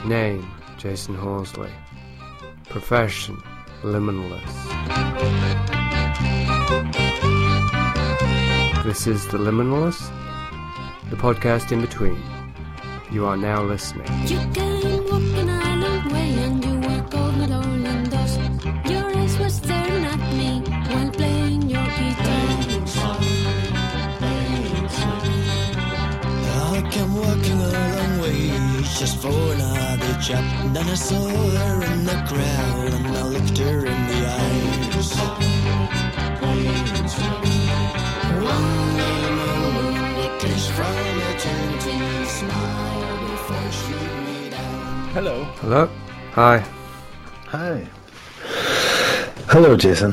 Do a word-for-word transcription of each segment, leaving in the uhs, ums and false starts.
Name, Jason Horsley. Profession, liminalist. This is The Liminalist, the podcast in between. You are now listening. You came walking a long way and you were cold with rolling dust. Your eyes were staring at me while playing your guitar. I came walking a long way just for another chat. Then I saw her in the crowd and I looked her in the eyes. One little moment, a kiss from eternity, smile before shoot me down. Hello. Hello? Hi. Hi. Hello, Jason.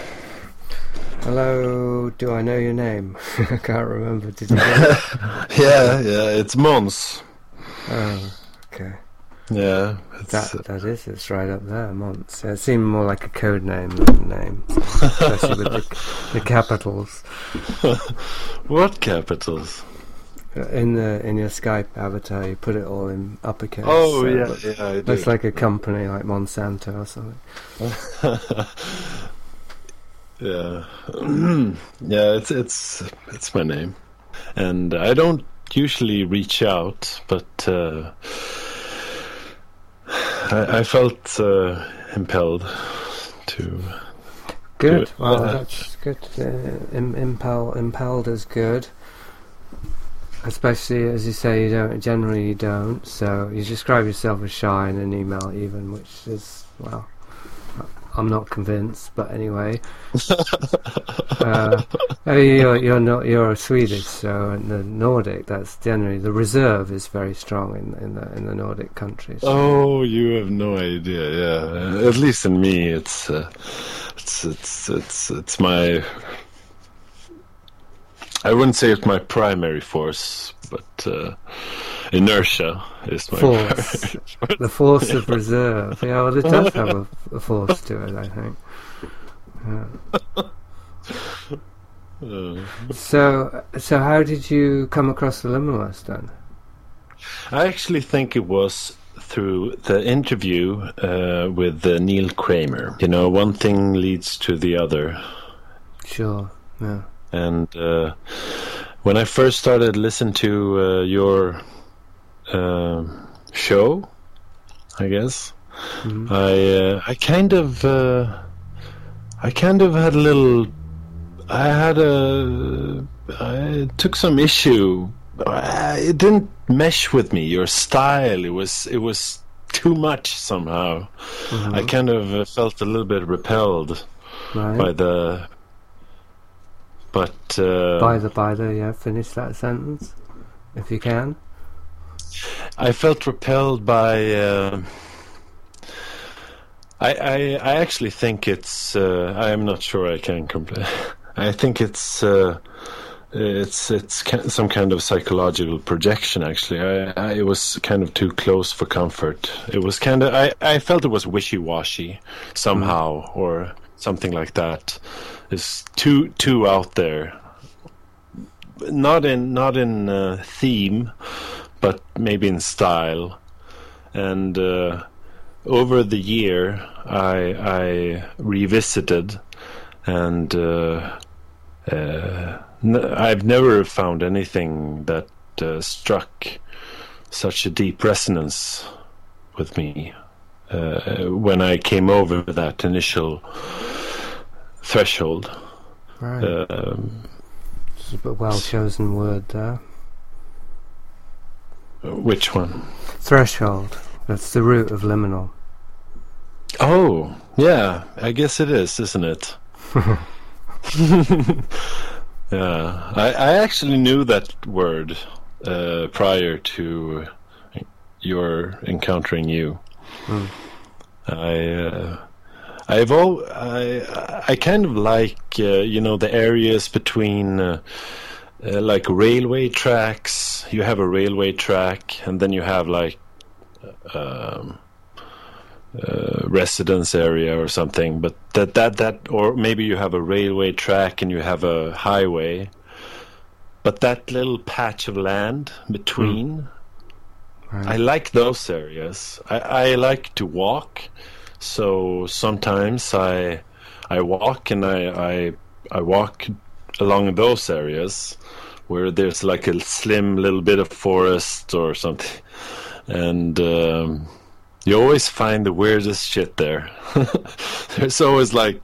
Hello, do I know your name? I can't remember, did you know it? yeah, yeah, it's Måns. Oh, okay. Yeah, it's, That, that is, it's right up there, Monts. It seemed more like a code name than a name, especially with the, the capitals. What capitals? In the in your Skype avatar, you put it all in uppercase. Oh, so it yeah, looks, yeah, I looks do. like a company like Monsanto or something. yeah, yeah, it's it's it's my name, and I don't usually reach out, but uh, I, I felt uh, impelled to. Good. to- Well, uh, that's good. Uh, im- impel, impelled is good. Especially as you say, you don't generally you don't. So you describe yourself as shy in an email, even, which is well. I'm not convinced, but anyway. uh, I mean, you're you're not you're Swedish, so in the Nordic, that's generally the reserve is very strong in in the in the Nordic countries. Oh, you have no idea. Yeah, at least in me, it's uh, it's it's it's it's my. I wouldn't say it's my primary force, but uh, inertia is my Force, the force of reserve. Yeah, well, it does have a, a force to it, I think. Yeah. Uh, So, so how did you come across the Liminalist then? I actually think it was through the interview uh, with uh, Neil Kramer. You know, one thing leads to the other. Sure. Yeah. And uh, when I first started listening to uh, your uh, show, I guess Mhm. I uh, I kind of uh, I kind of had a little. I had a. I took some issue. Uh, It didn't mesh with me. Your style. It was. It was too much somehow. Mhm. I kind of uh, felt a little bit repelled Right. by the. But uh, By the by the yeah. Finish that sentence, if you can. I felt repelled by. Uh, I, I I actually think it's. Uh, I am not sure I can complain. I think it's. Uh, it's it's ki- some kind of psychological projection. Actually, I, I it was kind of too close for comfort. It was kind of. I, I felt it was wishy-washy somehow, or something like that. It's too too out there. Not in not in uh, theme, but maybe in style. And uh, over the year, I I revisited, and uh, uh, n- I've never found anything that uh, struck such a deep resonance with me uh, when I came over that initial threshold. Right. Um, It's a well chosen word there. which one? Threshold. That's the root of liminal. Oh, yeah. I guess it is, isn't it? Yeah, I, I actually knew that word uh, prior to your encountering you. Mm. I, uh, I've all I I kind of like uh, you know, the areas between uh, uh, like railway tracks. You have a railway track, and then you have like um, uh, residence area or something. But that that that or maybe you have a railway track and you have a highway. But that little patch of land between, I like those areas. I, I like to walk, so sometimes I I walk and I, I I walk along those areas where there's like a slim little bit of forest or something, and um, you always find the weirdest shit there. There's always like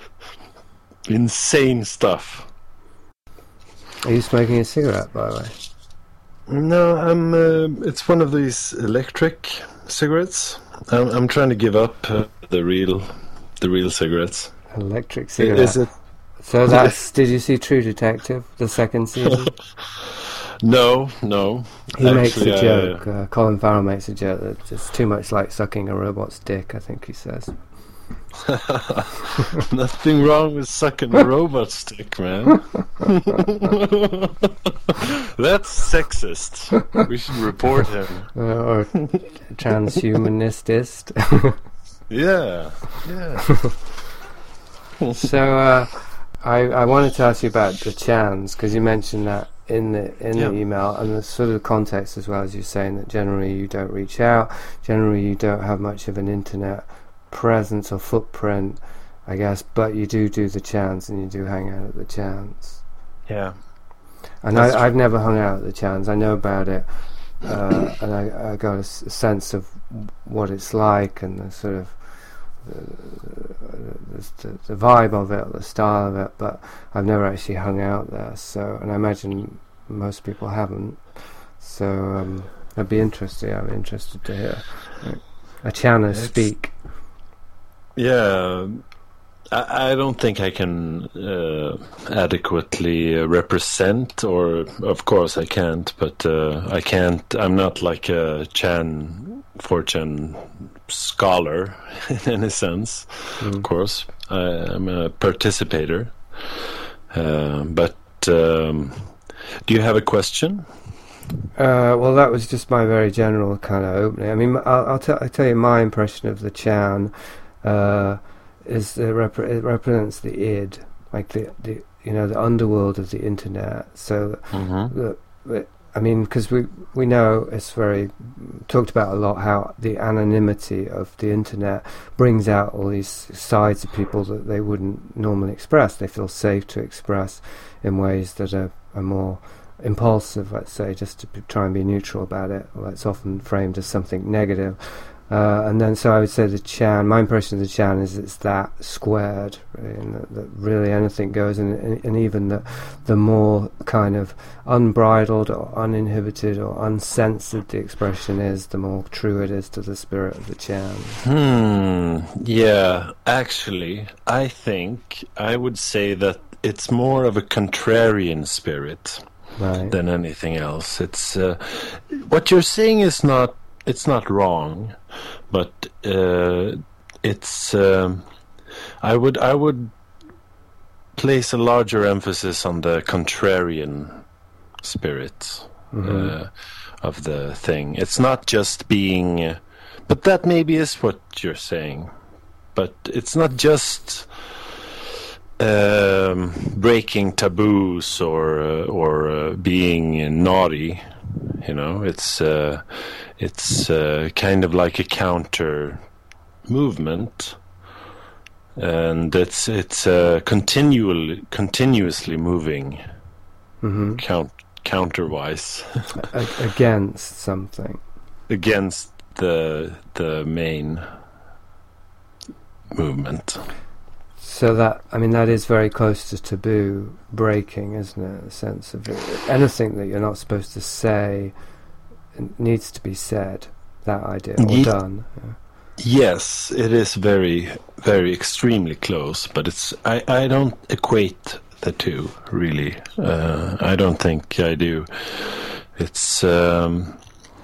insane stuff. Are you smoking a cigarette, by the way? No, I'm. Uh, it's one of these electric cigarettes. I'm, I'm trying to give up uh, the real, the real cigarettes. Electric cigarette. Is it? So that's. Did you see True Detective, the second season? No, no. He makes Actually, a I, joke. Uh, Colin Farrell makes a joke that it's too much like sucking a robot's dick. I think he says. Nothing wrong with sucking a robot's dick, man. That's sexist. We should report him. Uh, or transhumanistist. Yeah, yeah. So uh, I I wanted to ask you about the Chans, because you mentioned that in the in Yeah. the email, and the sort of context as well, as you're saying that generally you don't reach out, generally you don't have much of an internet presence or footprint, I guess, but you do do the Chans and you do hang out at the Chans. Yeah. And That's I, I've never hung out at the Chans. I know about it, uh, and I, I got a, s- a sense of what it's like and the sort of the, the, the vibe of it, the style of it. But I've never actually hung out there. So, and I imagine most people haven't. So um, that'd be interesting. I'm interested to hear a Channer It's- speak. Yeah, I, I don't think I can uh, adequately uh, represent, or of course I can't, but uh, I can't, I'm not like a Chan, four chan scholar in any sense, Mm. of course. I, I'm a participator. Uh, but um, do you have a question? Uh, well, that was just my very general kind of opening. I mean, I'll, I'll, tell, I'll tell you my impression of the Chan. Uh, is the rep- it represents the id, like the, the you know the underworld of the internet. So Mm-hmm. the, the I mean, because we we know it's very talked about a lot how the anonymity of the internet brings out all these sides of people that they wouldn't normally express. They feel safe to express in ways that are, are more impulsive, let's say, just to be, try and be neutral about it. Well, it's often framed as something negative. Uh, and then, so I would say the Chan, my impression of the Chan is it's that squared, really, and that, that really anything goes, and, and, and even the, the more kind of unbridled or uninhibited or uncensored the expression is, the more true it is to the spirit of the Chan. Hmm. Yeah, actually, I think I would say that it's more of a contrarian spirit Right. than anything else. It's uh, what you're saying is not. It's not wrong, but uh, it's. Um, I would. I would place a larger emphasis on the contrarian spirit Mhm. uh, of the thing. It's not just being. Uh, but that maybe is what you're saying. But it's not just um, breaking taboos or uh, or uh, being naughty. You know, it's uh, it's uh, kind of like a counter movement, and it's it's uh, continually continuously moving Mhm. count counterwise A- against something. against the the main movement. So that, I mean, that is very close to taboo breaking, isn't it? A sense of it. Anything that you're not supposed to say needs to be said, that idea, or Ye- done. Yeah. Yes, it is very, very extremely close, but it's I, I don't equate the two, really. Uh, I don't think I do. It's um,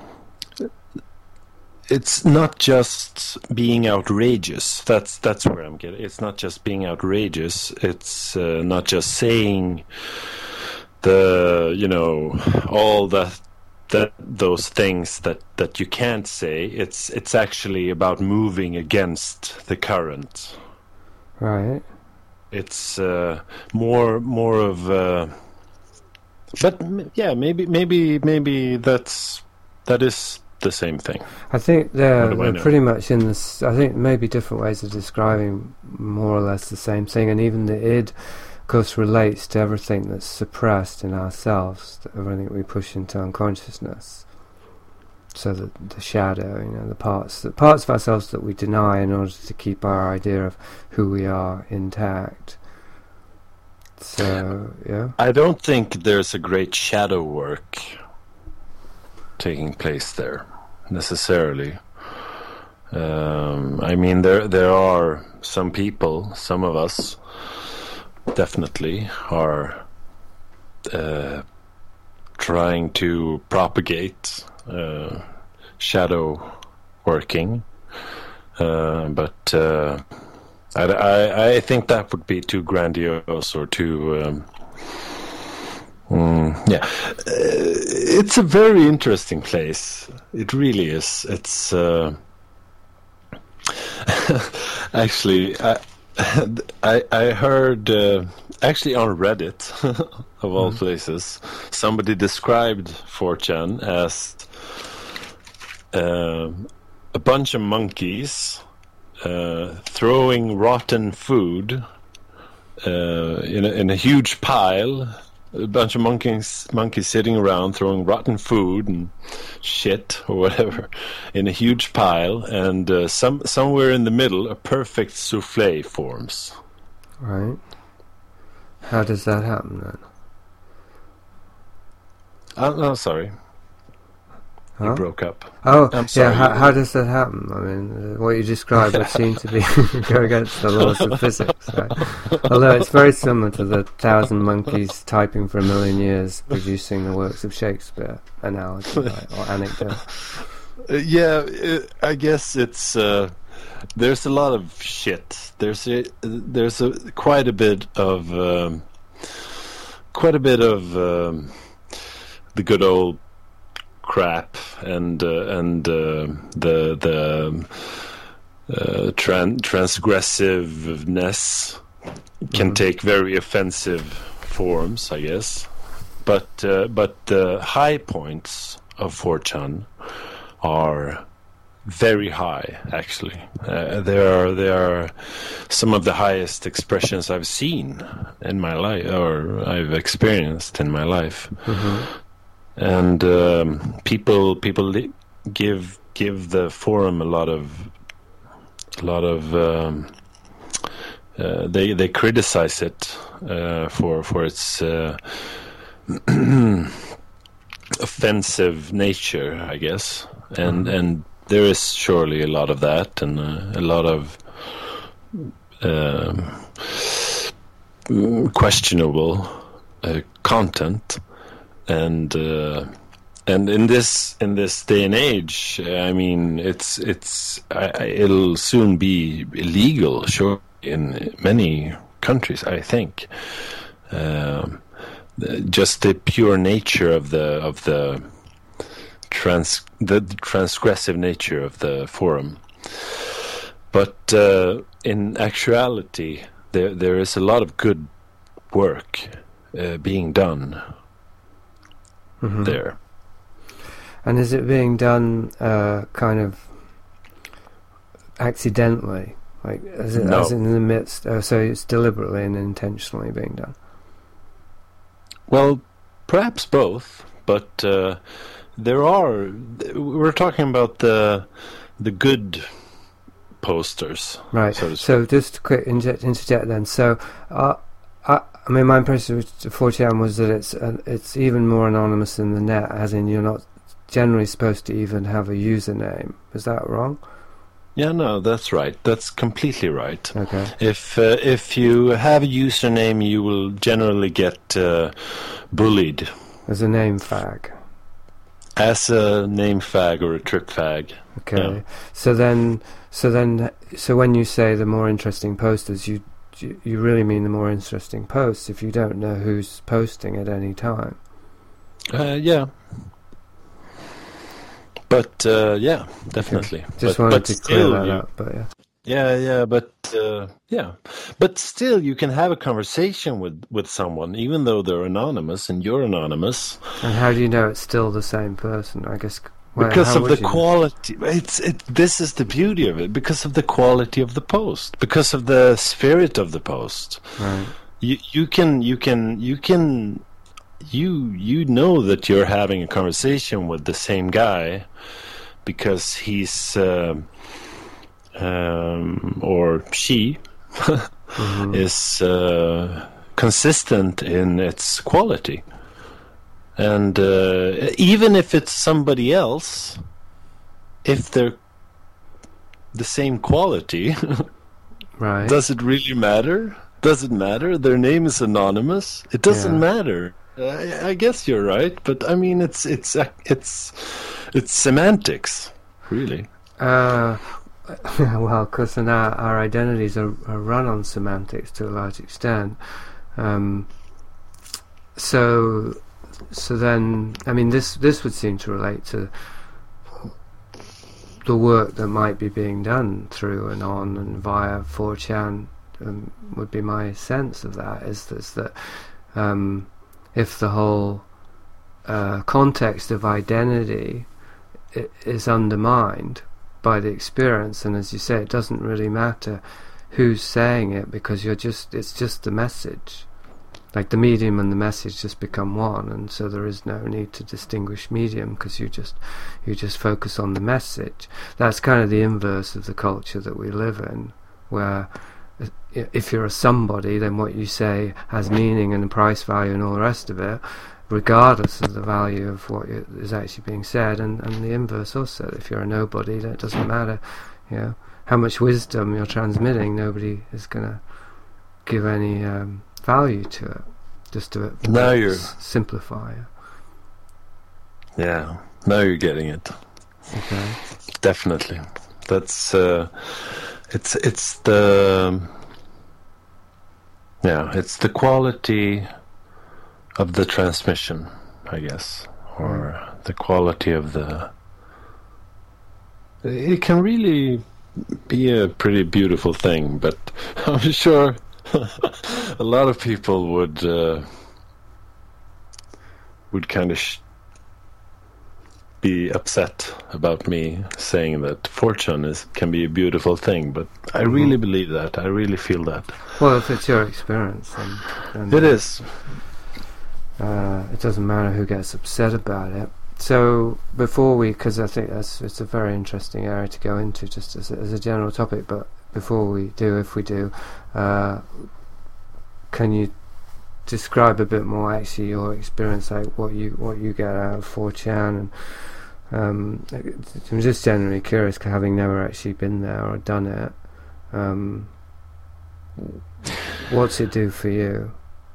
it's not just being outrageous. That's that's where I'm getting. It's not just being outrageous. It's uh, not just saying the you know all that that those things that, that you can't say. It's it's actually about moving against the current. Right. It's uh, more more of. Uh, but m- yeah, maybe maybe maybe that's that is the same thing. I think they're, What do I they're know? pretty much in this. I think maybe different ways of describing more or less the same thing, and even the id, of course, relates to everything that's suppressed in ourselves, to everything that we push into unconsciousness. So the the shadow, you know, the parts, the parts of ourselves that we deny in order to keep our idea of who we are intact. So yeah, I don't think there's a great shadow work taking place there necessarily. Um, I mean, there there are some people, some of us, definitely are uh, trying to propagate uh, shadow working, uh, but uh, I, I, I think that would be too grandiose or too. Um, mm, yeah, uh, it's a very interesting place. It really is. It's uh, actually I, I I heard uh, actually on Reddit of all places somebody described four chan as uh, a bunch of monkeys uh, throwing rotten food uh, in a, in a huge pile. A bunch of monkeys monkeys sitting around throwing rotten food and shit or whatever in a huge pile, and uh, some somewhere in the middle a perfect souffle forms. right. How does that happen then? Oh, no, sorry, Huh? you broke up. Oh, I'm yeah. sorry. How, how does that happen? I mean, uh, what you described would seem to be go against the laws of physics, right? Although it's very similar to the thousand monkeys typing for a million years, producing the works of Shakespeare analogy, right? Or anecdote. Uh, yeah, it, I guess it's uh, there's a lot of shit. There's a, there's a quite a bit of um, quite a bit of um, the good old crap and uh, and uh, the the uh, tran- transgressiveness can Mhm. take very offensive forms, I guess. But uh, but the high points of four chan are very high, actually. Uh, they are they are some of the highest expressions I've seen in my life, or I've experienced in my life. Mhm. And um, people people li- give give the forum a lot of a lot of um, uh, they they criticize it uh, for for its uh, offensive nature, I guess, and and there is surely a lot of that, and uh, a lot of um, questionable uh, content. And uh, and in this in this day and age, I mean, it's it's I, I, it'll soon be illegal, sure, in many countries, I think. Um, the- just the pure nature of the of the trans the transgressive nature of the forum. But uh, in actuality, there there is a lot of good work uh, being done Mhm. there. And is it being done uh, kind of accidentally? Like, as, it, No. as in the midst, oh, so it's deliberately and intentionally being done. Well, perhaps both, but uh, there are. We're talking about the the good posters, Right. so to So just a quick inject, interject then. So, uh, I, I mean, my impression with four chan was that it's uh, it's even more anonymous than the net, as in you're not generally supposed to even have a username. Is that wrong? Yeah, no, that's right. That's completely right. Okay. If uh, if you have a username, you will generally get uh, bullied As a name fag. as a name fag or a trick fag. Okay. Yeah. So then, so then, so when you say the more interesting posters, you you you really mean the more interesting posts if you don't know who's posting at any time. Uh, yeah. But uh, yeah, definitely. Just but, wanted but to still, clear that you- up, but yeah. Yeah, yeah, but uh, yeah, but still, you can have a conversation with with someone, even though they're anonymous and you're anonymous. And how do you know it's still the same person? I guess Well, because how of would the you? quality. It's it. This is the beauty of it. Because of the quality of the post. Because of the spirit of the post. Right. You you can you can you can you you know that you're having a conversation with the same guy because he's uh, um, or she Mm-hmm. is uh, consistent in its quality. And uh, even if it's somebody else, if they're the same quality, Right. does it really matter? Does it matter? Their name is anonymous. It doesn't Yeah. matter. I, I guess you're right, but I mean, it's it's uh, it's it's semantics, really. Uh, well, because our, our identities are, are run on semantics to a large extent. Um, so, so then, I mean, this this would seem to relate to the work that might be being done through and on and via four chan. Um, would be my sense of that is, is that um, if the whole uh, context of identity i- is undermined by the experience, and as you say, it doesn't really matter who's saying it because you're just it's just the message, like the medium and the message just become one, and so there is no need to distinguish medium because you just you just focus on the message. That's kind of the inverse of the culture that we live in, where if you're a somebody, then what you say has meaning and a price value and all the rest of it, regardless of the value of what is actually being said. And, and the inverse also, if you're a nobody, then it doesn't matter, you know, how much wisdom you're transmitting, nobody is going to give any um, value to it, just to it Now you're- s- simplify it. Yeah, now you're getting it. Okay. Definitely. That's uh, it's it's the yeah, it's the quality of the transmission, I guess, or the quality of the. It can really be a pretty beautiful thing, but I'm sure a lot of people would uh, would kind of. Sh- be upset about me saying that fortune is can be a beautiful thing, but I Mhm. really believe that. I really feel that. Well, if it's your experience, then, then It is. Uh, it doesn't matter who gets upset about it. So before we, because I think that's it's a very interesting area to go into, just as a, as a general topic. But before we do, if we do, uh, can you describe a bit more actually your experience, like what you what you get out of four chan? And um, I'm just generally curious, 'cause having never actually been there or done it. Um, what's it do for you?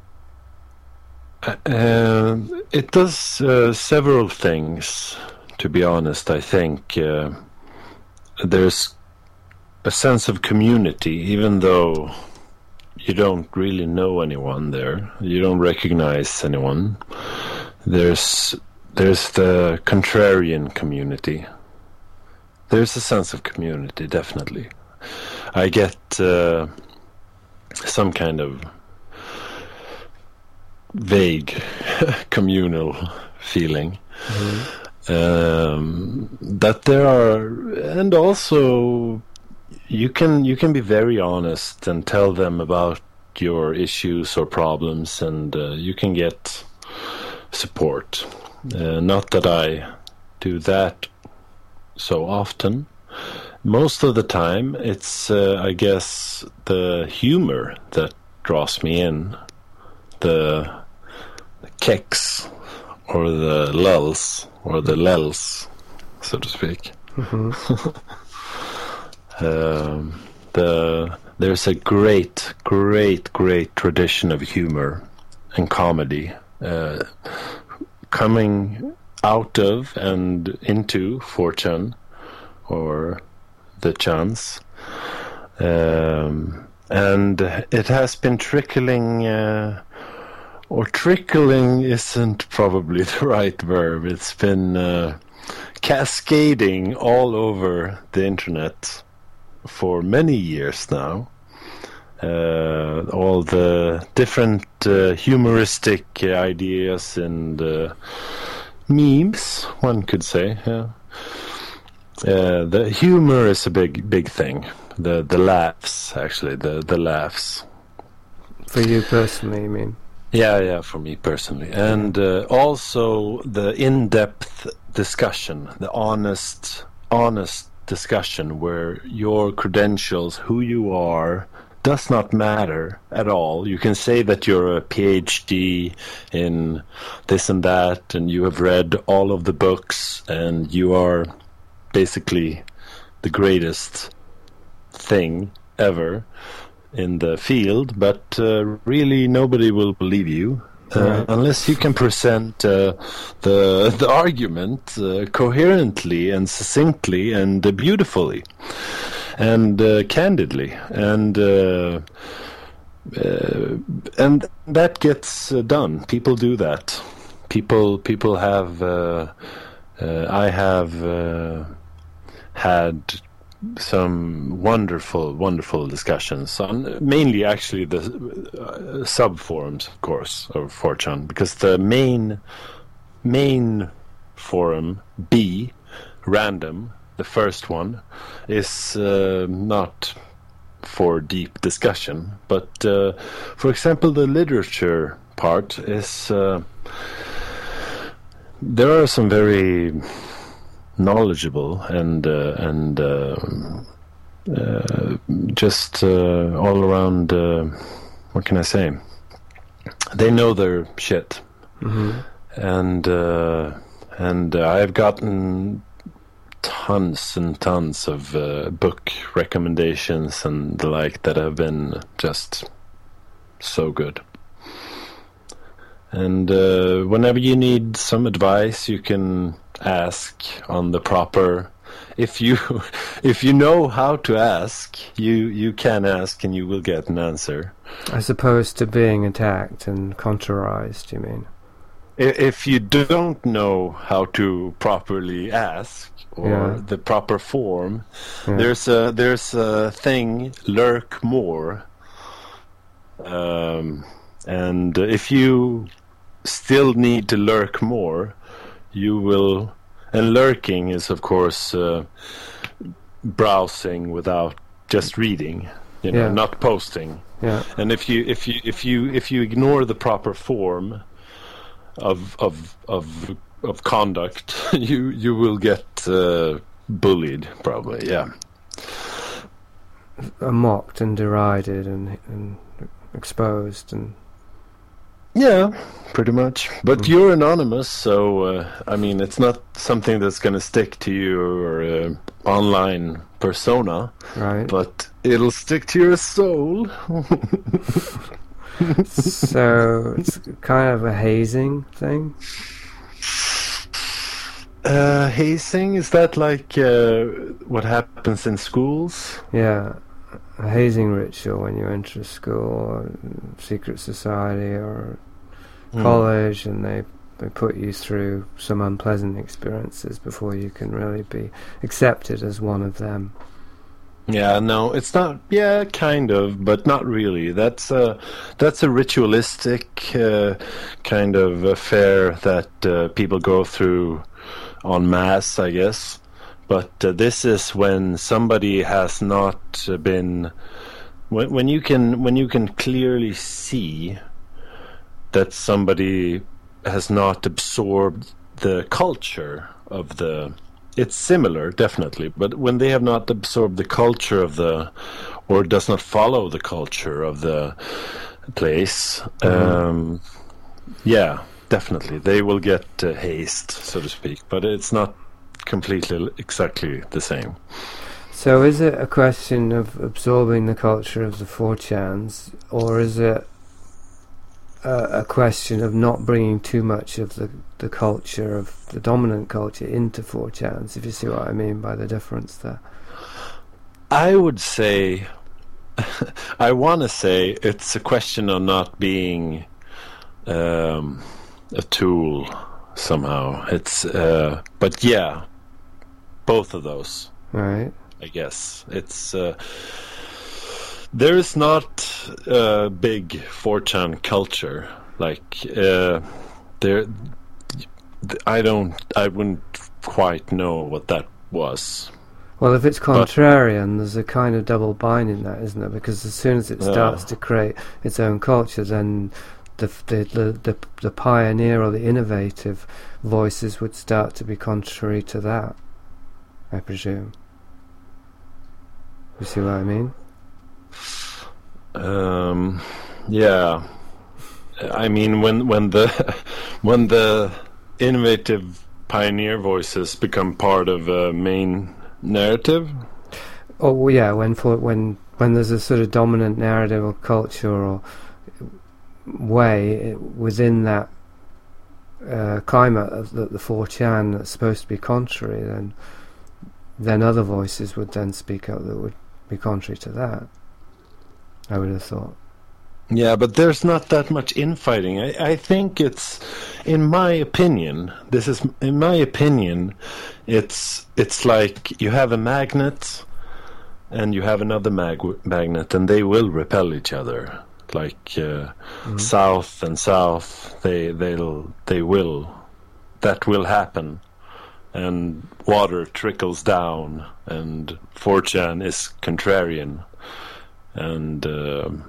Uh, it does uh, several things, to be honest. I think uh, there's a sense of community, even though you don't really know anyone there. You don't recognize anyone. There's there's the contrarian community. There's a sense of community, definitely. I get uh, some kind of vague communal feeling. Mm-hmm. Um, that there are, and also you can you can be very honest and tell them about your issues or problems, and uh, you can get support. Uh, not that I do that so often. Most of the time, it's uh, I guess the humor that draws me in, the, the kicks or the lulls or the lels, so to speak. Mm-hmm. Um, the there's a great, great, great tradition of humor and comedy uh, coming out of and into four chan or the chans, um, and it has been trickling. Uh, or trickling isn't probably the right verb. It's been uh, cascading all over the internet for many years now. Uh, all the different uh, humoristic uh, ideas and uh, memes, one could say, yeah, uh, the humor is a big big thing. The the laughs, actually, the the laughs. For you personally, you mean? Yeah, yeah, for me personally. And uh, also the in-depth discussion, the honest, honest discussion where your credentials, who you are, does not matter at all. You can say that you're a PhD in this and that, and you have read all of the books, and you are basically the greatest thing ever in the field, but uh, really nobody will believe you uh, Right. unless you can present uh, the the argument uh, coherently and succinctly and uh, beautifully and uh, candidly, and uh, uh, and that gets uh, done. People do that. People people have. Uh, uh, I have uh, had some wonderful, wonderful discussions on mainly actually the uh, sub forums, of course, of four chan, because the main main forum B, random, the first one, is uh, not for deep discussion, but uh, for example, the literature part is. Uh, there are some very knowledgeable and uh, and uh, uh, just uh, all around. Uh, what can I say? They know their shit, Mm-hmm. and uh, and uh, I've gotten tons and tons of uh, book recommendations and the like that have been just so good. And uh, whenever you need some advice, you can ask on the proper. If you if you know how to ask, you you can ask and you will get an answer. As opposed to being attacked and contrarized, you mean? I- If you don't know how to properly ask or Yeah. the proper form, Yeah. there's a there's a thing, lurk more. Um, and if you still need to lurk more, you will. And lurking is, of course, uh, browsing without just reading, you know, Yeah. not posting. Yeah. And if you if you if you if you ignore the proper form of of of of conduct, you you will get uh, bullied, probably. Yeah. Are mocked and derided and, and exposed and Yeah, pretty much. But Mm. you're anonymous, so uh, I mean, it's not something that's going to stick to your uh, online persona, right. but it'll stick to your soul. So it's kind of a hazing thing. Uh, hazing, is that like uh, what happens in schools? Yeah, a hazing ritual when you enter a school or secret society or Mm. college, and they they put you through some unpleasant experiences before you can really be accepted as one of them. Yeah, no, it's not. Yeah, kind of, but not really. That's a that's a ritualistic uh, kind of affair that uh, people go through en masse, I guess. But uh, this is when somebody has not uh, been when when you can when you can clearly see that somebody has not absorbed the culture of the. It's similar, definitely, but when they have not absorbed the culture of the, or does not follow the culture of the place, um, yeah, definitely, they will get uh, hazed, so to speak. But it's not completely exactly the same. So is it a question of absorbing the culture of the four chans, or is it a, a question of not bringing too much of the, the culture of the dominant culture into four chans, if you see what I mean by the difference there? I would say, I want to say it's a question of not being um, a tool somehow. It's, uh, but yeah, both of those. Right. I guess it's uh, there is not a big four chan culture like uh, there. I don't. I wouldn't quite know what that was. Well, if it's contrarian, there's a kind of double bind in that, isn't there? Because as soon as it starts Yeah. to create its own culture, then the, the the the the pioneer or the innovative voices would start to be contrary to that, I presume. You see what I mean? Um, yeah, I mean when when the when the innovative pioneer voices become part of a main narrative. Oh well, yeah, when for when when there's a sort of dominant narrative or culture or way it, within that uh, climate of the, the four chan that's supposed to be contrary, then then other voices would then speak up that would be contrary to that. I would have thought. Yeah, but there's not that much infighting. I, I think it's, in my opinion, this is in my opinion, it's it's like you have a magnet and you have another mag- magnet, and they will repel each other. Like uh, Mhm. south and south, they they'll they will, that will happen, and water trickles down, and four chan is contrarian, and. Um,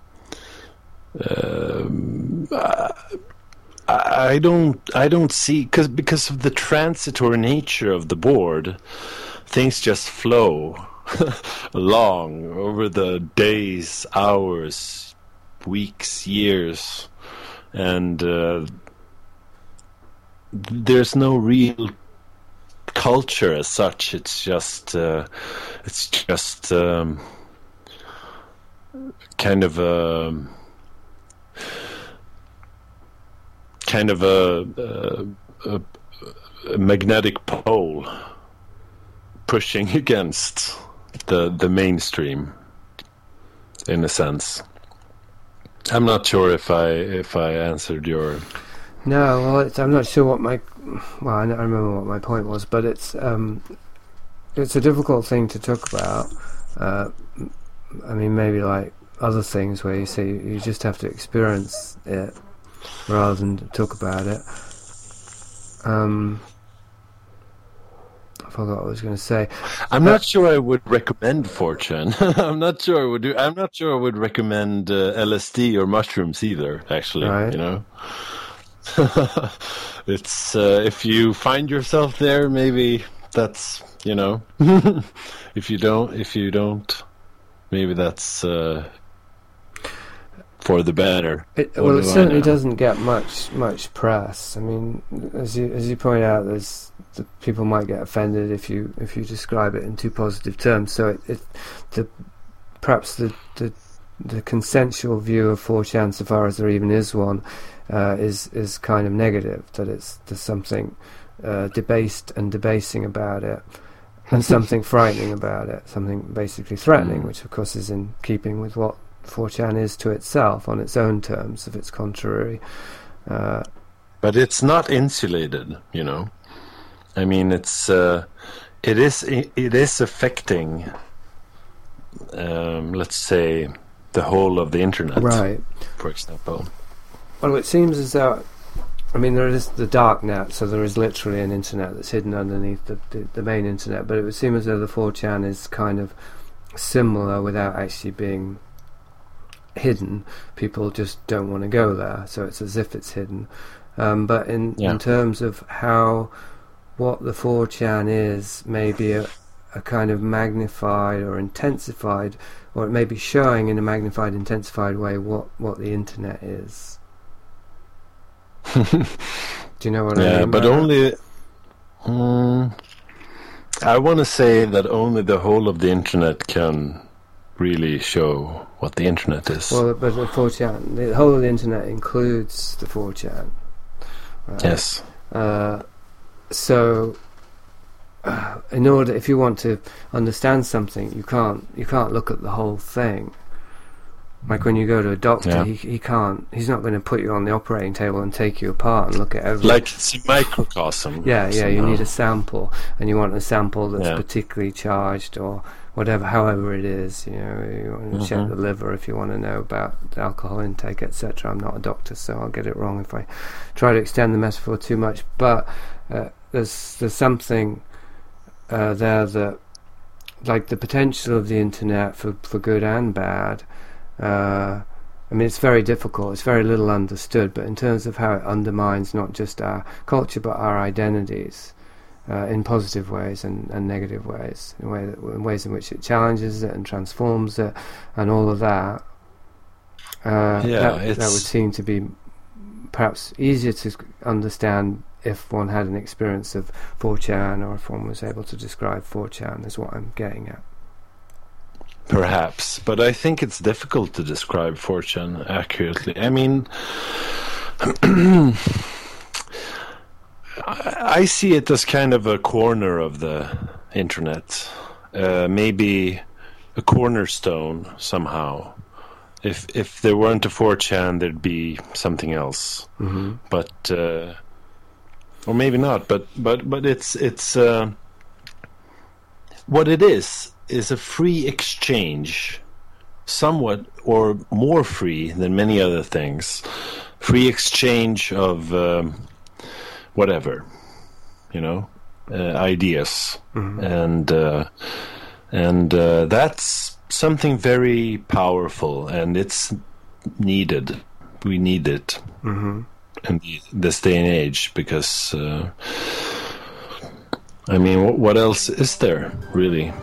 Um, I, I don't. I don't see because because of the transitory nature of the board, things just flow along over the days, hours, weeks, years, and uh, there's no real culture as such. It's just. Uh, it's just um, kind of a. kind of a, a, a, a magnetic pole pushing against the the mainstream, in a sense. I'm not sure if I if I answered your. No, well, it's, I'm not sure what my well, I don't remember what my point was, but it's um, it's a difficult thing to talk about. Uh, I mean, maybe like other things where you say you just have to experience it rather than talk about it. Um, I forgot what I was going to say. I'm not sure I would recommend four chan. I'm not sure I would do. I'm not sure I would recommend uh, L S D or mushrooms either. Actually, Right. you know, it's uh, if you find yourself there, maybe that's you know. if you don't, if you don't, maybe that's. Uh, For the better. It, What well, do it I certainly know? doesn't get much much press. I mean, as you as you point out, there's the people might get offended if you if you describe it in too positive terms. So it, it the perhaps the, the the consensual view of four chan, so far as there even is one, uh, is is kind of negative. That it's there's something uh, debased and debasing about it, and something frightening about it, something basically threatening, Mm. which of course is in keeping with what four chan is to itself on its own terms, if it's contrary. Uh, But it's not insulated, you know. I mean, it's uh, it is it is affecting, um, let's say, the whole of the internet, right. for example. Well, it seems as though, I mean, there is the dark net, so there is literally an internet that's hidden underneath the, the, the main internet, but it would seem as though the four chan is kind of similar without actually being hidden. People just don't want to go there, so it's as if it's hidden. Um, but in, Yeah. in terms of how what the four chan is, maybe a, a kind of magnified or intensified, or it may be showing in a magnified, intensified way what, what the internet is. Do you know what I Yeah, mean? but by that? only. Mm, I want to say that only the whole of the internet can really show what the internet is. Well, but the four chan, the whole of the internet includes the four chan. Right? yes. Uh, so, uh, in order, if you want to understand something, you can't you can't look at the whole thing. Like when you go to a doctor, Yeah. he he can't. He's not going to put you on the operating table and take you apart and look at every. Like it's a microcosm. yeah, yeah. You somehow. need a sample, and you want a sample that's Yeah. particularly charged or whatever, however it is. You know, you want to check Mhm. the liver if you want to know about the alcohol intake, et cetera. I'm not a doctor, so I'll get it wrong if I try to extend the metaphor too much. But uh, there's there's something uh, there that, like the potential of the internet for for good and bad. Uh, I mean, it's very difficult. It's very little understood. But in terms of how it undermines not just our culture but our identities, uh, in positive ways and, and negative ways, in, way that, in ways in which it challenges it and transforms it, and all of that. Uh, Yeah, that, that it's- would seem to be perhaps easier to understand if one had an experience of four chan, or if one was able to describe four chan, is what I'm getting at. Perhaps, but I think it's difficult to describe four chan accurately. I mean, I I see it as kind of a corner of the internet, uh, maybe a cornerstone somehow. If if there weren't a four chan, there'd be something else. Mm-hmm. But uh, or maybe not. But but but it's it's uh, what it is is a free exchange, somewhat or more free than many other things. Free exchange of um, whatever, you know, uh, ideas, Mm-hmm. and uh, and uh, that's something very powerful, and it's needed. We need it Mm-hmm. in the- this day and age, because uh, I mean, wh- what else is there really?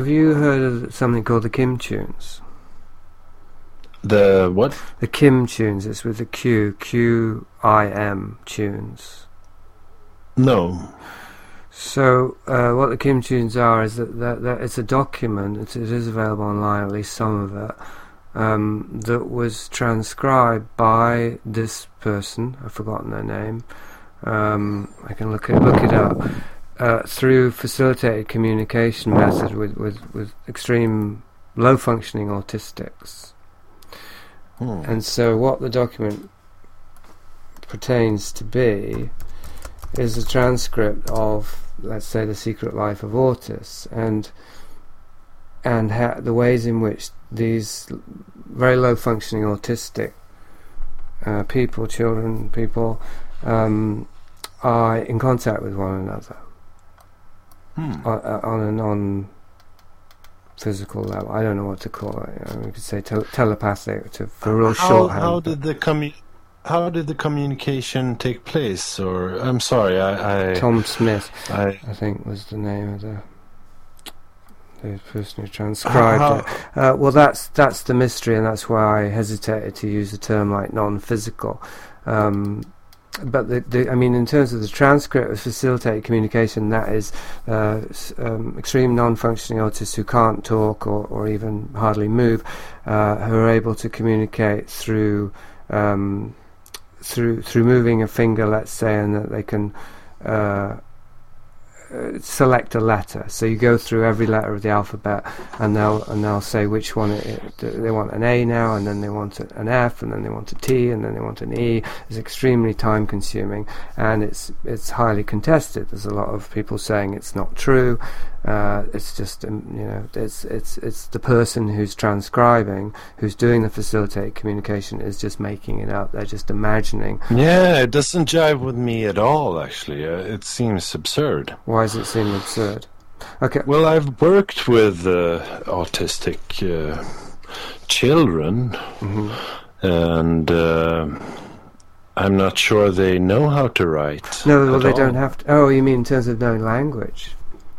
have you heard of something called the Kim tunes? The what? The Kim tunes. It's with the Q, Q I M tunes. No. So uh, what the Kim tunes are is that, that, that it's a document. It's, it is available online, at least some of it, um, that was transcribed by this person. I've forgotten their name. Um, I can look it look it up uh, through facilitated communication method with, with, with extreme low functioning autistics. Hmm. And so what the document pertains to be is a transcript of, let's say, the secret life of autists, and and ha- the ways in which these very low functioning autistic uh, people, children, people, um, are in contact with one another Hmm. on, on a non physical level. I don't know what to call it. You know, we could say te- telepathic to for real How, shorthand. how but- did the commu- How did the communication take place? Or I'm sorry, I, I Tom Smith, I I think, was the name of the the person who transcribed How- it. Uh, well, that's that's the mystery, and that's why I hesitated to use a term like non-physical. Um, but the, the, I mean, in terms of the transcript of facilitated communication, that is uh, s- um, extreme non-functioning autists who can't talk or, or even hardly move, uh, who are able to communicate through. Um, through through moving a finger, let's say, and that they can uh, uh, select a letter. So you go through every letter of the alphabet, and they'll and they'll say which one it, it, they want an A now, and then they want a- an F, and then they want a T, and then they want an E. It's extremely time consuming, and it's it's highly contested. There's a lot of people saying it's not true. Uh, it's just um, you know it's it's it's the person who's transcribing, who's doing the facilitated communication, is just making it up. They're just imagining. yeah, it doesn't jive with me at all. Actually, uh, it seems absurd. Why does it seem absurd? Okay. Well, I've worked with uh, autistic uh, children, Mhm. and uh, I'm not sure they know how to write. No, well, at they all. don't have to. Oh, you mean in terms of knowing language?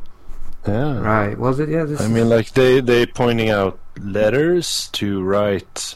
Yeah. Right. Well, th- yeah. This I is- mean, like they they pointing out letters to write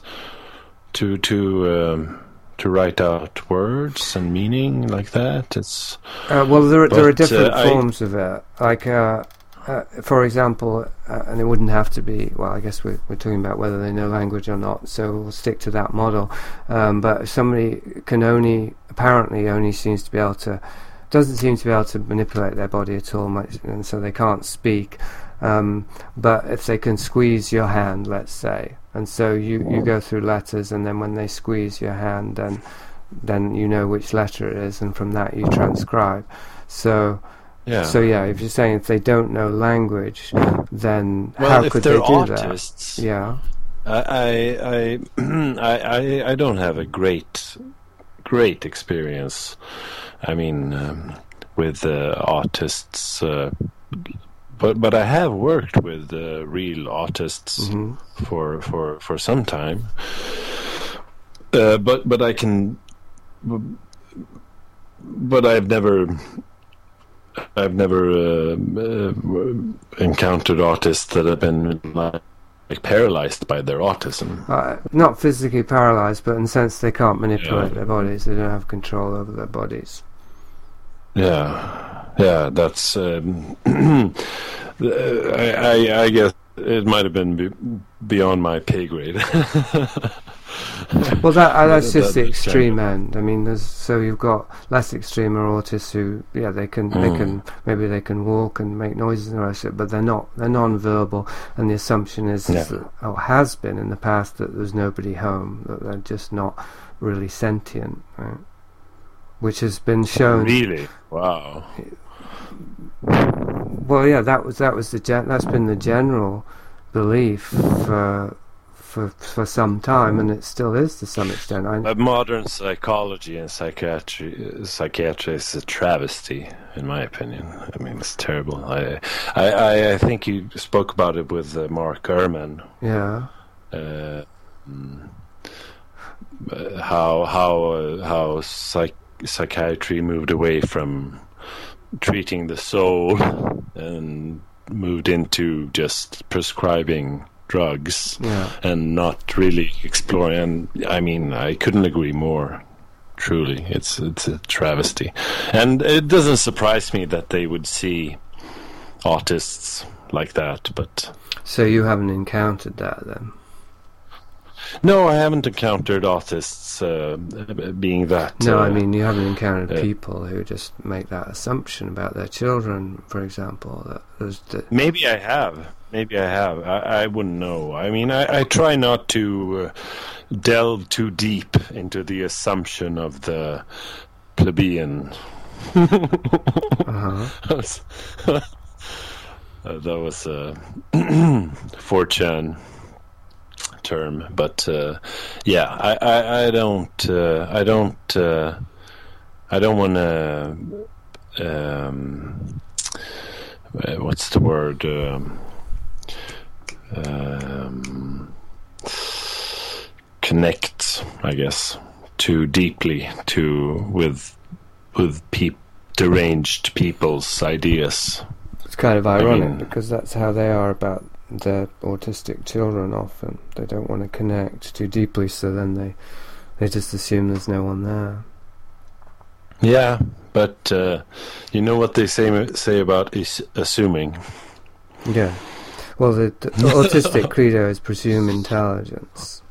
to to um, to write out words and meaning like that. It's Uh, well, there, there are But, different uh, I- forms of it. Like, uh, uh, for example, uh, and it wouldn't have to be. Well, I guess we're, we're talking about whether they know language or not, so we'll stick to that model. Um, but if somebody can only, apparently, only seems to be able to, doesn't seem to be able to manipulate their body at all, much, and so they can't speak. Um, but if they can squeeze your hand, let's say, and so you, you go through letters, and then when they squeeze your hand, then then you know which letter it is, and from that you transcribe. So, yeah. so yeah, if you're saying if they don't know language, then well, how if could they're they do autists, that? Yeah. I I I I I don't have a great great experience. I mean, um, with uh, autists, uh, but but I have worked with uh, real autists hmm for for for some time. Uh, but but I can, but I've never. I've never uh, uh, encountered autists that have been like, like paralyzed by their autism. Uh, not physically paralyzed, but in the sense they can't manipulate Yeah. their bodies. They don't have control over their bodies. Yeah, yeah, that's. Um, I, I, I guess it might have been be, beyond my pay grade. Well, that uh, that's That- just the that's extreme kind end. I mean, there's so you've got less extreme are autists who, yeah, they can they Mm. can maybe they can walk and make noises and the rest of it, but they're not they're non-verbal, and the assumption is, Yeah. is that, or has been in the past, that there's nobody home, that they're just not really sentient, right? Which has been shown. Really? Wow. Well, yeah, that was that was the gen- that's been the general belief for for for some time, and it still is to some extent. I, But modern psychology and psychiatry, psychiatry is a travesty, in my opinion. I mean, it's terrible. I, I, I- I think you spoke about it with uh, Mark Ehrman. yeah. Uh, mm, uh, how how uh, how psych- psychiatry moved away from treating the soul and moved into just prescribing drugs Yeah. and not really exploring. And I mean, I couldn't agree more. Truly, it's it's a travesty, and it doesn't surprise me that they would see autists like that. But So you haven't encountered that then? no, I haven't encountered autists uh, being that. No, uh, I mean you haven't encountered uh, people who just make that assumption about their children, for example. That there's the, maybe I have. Maybe I have. I, I wouldn't know. I mean, I, I try not to uh, delve too deep into the assumption of the plebeian. uh-huh. uh, that was a four chan term, but uh, yeah, I, I, I don't, uh, I don't, uh, I don't want to. Um, uh, what's the word? Um, um, connect, I guess, too deeply to with with peop deranged people's ideas. It's kind of ironic mean- because that's how they are about their autistic children often. They don't want to connect too deeply, so then they they just assume there's no one there. Yeah, but uh, you know what they say say about is assuming. Yeah. Well, the, the autistic credo is presume intelligence.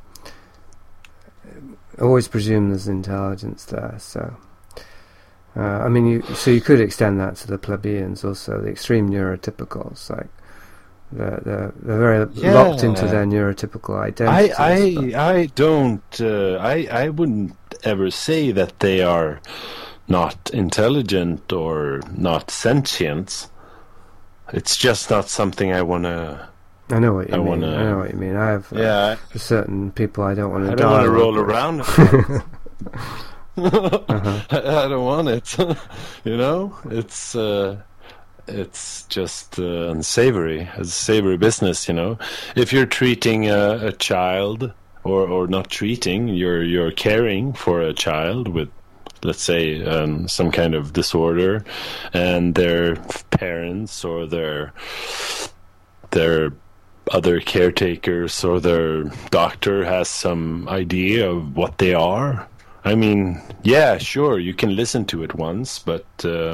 Always presume there's intelligence there. So, uh, I mean, you, so you could extend that to the plebeians also, the extreme neurotypicals. Like, they're they're, they're very Yeah. locked into their neurotypical I identities. I I don't. Uh, I I wouldn't ever say that they are not intelligent or not sentient. It's just not something I want to. I know what you I mean. wanna- I know what you mean. I have uh, Yeah, certain people I don't want to I don't want to roll with. around. Uh-huh. I, I don't want it. You know, it's uh, it's just uh, unsavory. It's a savory business. You know, if you're treating a, a child, or or not treating, you're you're caring for a child with, let's say, um, some kind of disorder, and their parents or their their other caretakers or their doctor has some idea of what they are. I mean, yeah, sure, you can listen to it once, but uh,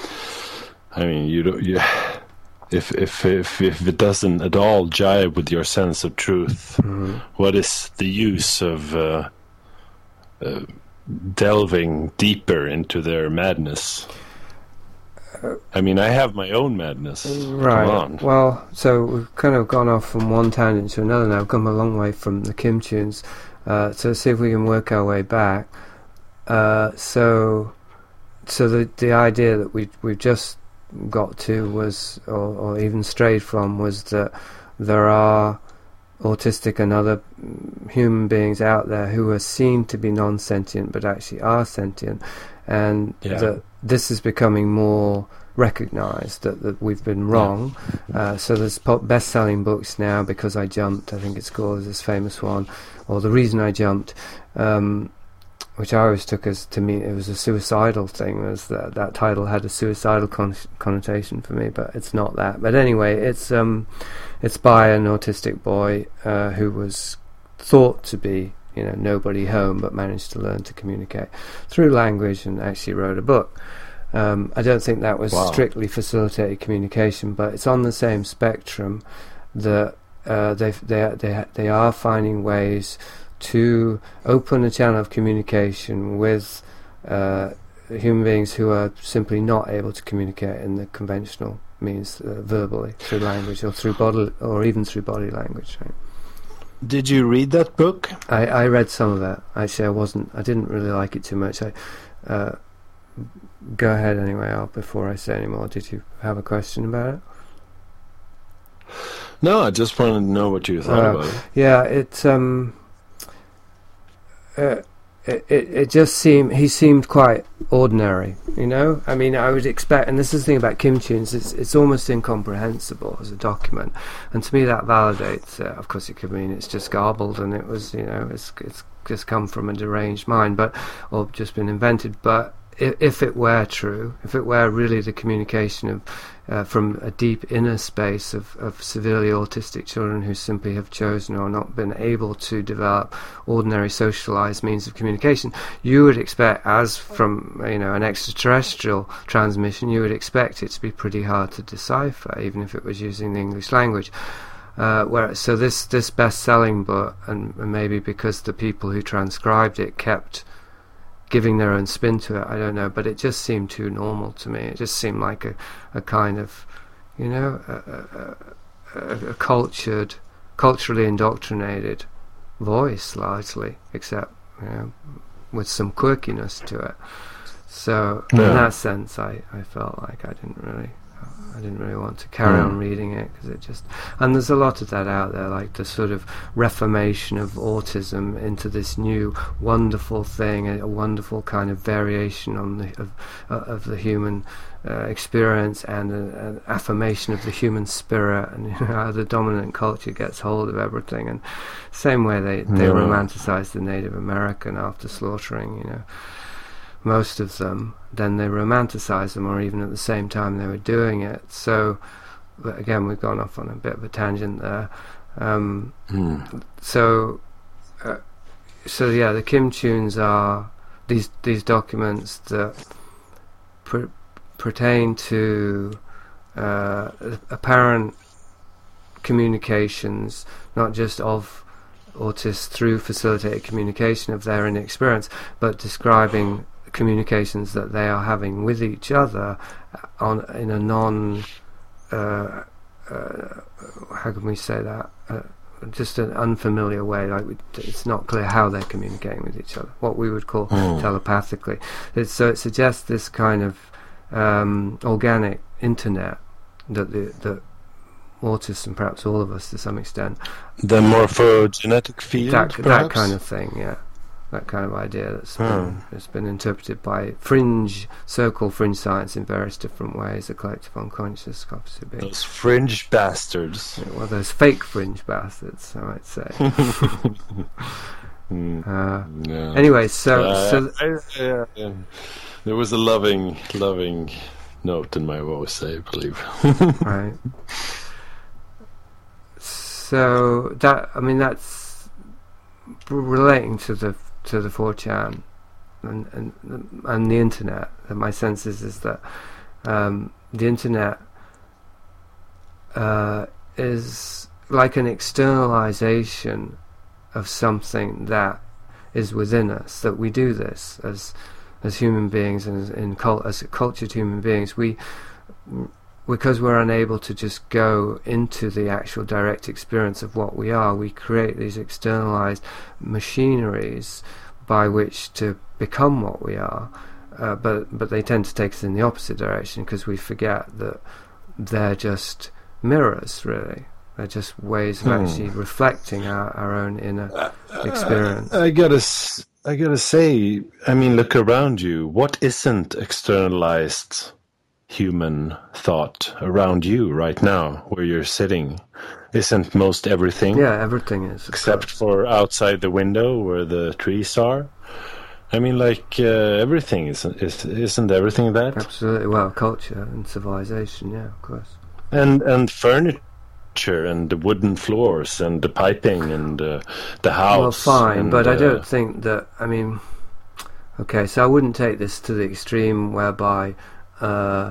I mean, you don't. You, if if if if it doesn't at all jive with your sense of truth, Mhm. what is the use of uh, uh, delving deeper into their madness? I mean, I have my own madness. Right. Come on. Well, so we've kind of gone off from one tangent to another now. We've come a long way from the Kim tunes. Uh, so let's see if we can work our way back. Uh, so, so the the idea that we we've just got to was, or, or even strayed from, was that there are autistic and other mm, human beings out there who are seen to be non-sentient but actually are sentient, and Yeah. that this is becoming more recognised, that, that we've been wrong. Uh, so there's po- best-selling books now, Because I Jumped, I think it's called, this famous one, or The Reason I Jumped, um, which I always took as, to me, it was a suicidal thing, was that that title had a suicidal con- connotation for me, but it's not that. But anyway, it's um, it's by an autistic boy uh, who was thought to be, you know, nobody home, but managed to learn to communicate through language and actually wrote a book. Um, I don't think that was Wow. strictly facilitated communication, but it's on the same spectrum that uh, they they they they are finding ways to open a channel of communication with uh, human beings who are simply not able to communicate in the conventional means, uh, verbally, through language or through body, or even through body language. Right? Did you read that book? I, I read some of that. Actually, I wasn't. I didn't really like it too much. I uh, go ahead anyway. Al, before I say any more, did you have a question about it? No, I just wanted to know what you thought Uh, about it. Yeah, it um, uh, it, it it just seemed he seemed quite ordinary, you know. I mean, I would expect, and this is the thing about Kim tunes, it's it's almost incomprehensible as a document, and to me that validates it. Of course, it could mean it's just garbled and it was, you know, it's it's just come from a deranged mind, but or just been invented. But if, if it were true, if it were really the communication of uh, from a deep inner space of, of severely autistic children who simply have chosen or not been able to develop ordinary socialized means of communication, you would expect, as from you know an extraterrestrial transmission, you would expect it to be pretty hard to decipher, even if it was using the English language. Uh, where so this this best-selling book, and, and maybe because the people who transcribed it kept giving their own spin to it, I don't know, but it just seemed too normal to me. It just seemed like a, a kind of, you know, a, a, a, a cultured, culturally indoctrinated voice, largely, except, you know, with some quirkiness to it. So Yeah. in that sense, I, I felt like I didn't really, I didn't really want to carry Mm. on reading it, because it just, and there's a lot of that out there, like the sort of reformation of autism into this new wonderful thing, a, a wonderful kind of variation on the of, uh, of the human uh, experience, and an affirmation of the human spirit, and you know, how the dominant culture gets hold of everything, and same way they they Yeah. romanticize the Native American after slaughtering, you know, most of them, then they romanticize them, or even at the same time they were doing it. So, but again, we've gone off on a bit of a tangent there. Um, Mm. so, uh, so yeah, the Kim Tunes are these these documents that per, pertain to uh, apparent communications, not just of autists through facilitated communication of their inner experience, but describing communications that they are having with each other on in a non uh, uh, how can we say that uh, just an unfamiliar way, like we, it's not clear how they're communicating with each other, what we would call Mm. telepathically. It's, so it suggests this kind of um, organic internet that the that autists, and perhaps all of us to some extent, The morphogenetic field, that that perhaps? kind of thing, yeah, that kind of idea that's Hmm. been, that's been interpreted by fringe, so-called fringe science in various different ways. The collective unconscious, obviously being Those fringe bastards. well, those fake fringe bastards, I might say. Mm. uh, Yeah. anyway, so Uh, so I- yeah, yeah. There was a loving, loving note in my voice, I believe. right. So that I mean that's relating to the to the four chan and and and the internet. And my sense is is that um, the internet uh, is like an externalization of something that is within us. That we do this as as human beings, and as in cult, as cultured human beings, we. Because we're unable to just go into the actual direct experience of what we are, we create these externalized machineries by which to become what we are. Uh, but but they tend to take us in the opposite direction, because we forget that they're just mirrors, really. They're just ways of Hmm. actually reflecting our, our own inner experience. I gotta, s- I gotta say, I mean, look around you. What isn't externalized human thought around you right now, where you're sitting? Isn't most everything? Yeah, everything is. of Except course. for outside the window where the trees are. I mean, like uh, everything is, is isn't everything that? Absolutely. Well, culture and civilization, yeah, of course. And and furniture and the wooden floors and the piping and uh, the house. Well, fine, and, but I uh, don't think that. I mean, okay, so I wouldn't take this to the extreme whereby uh,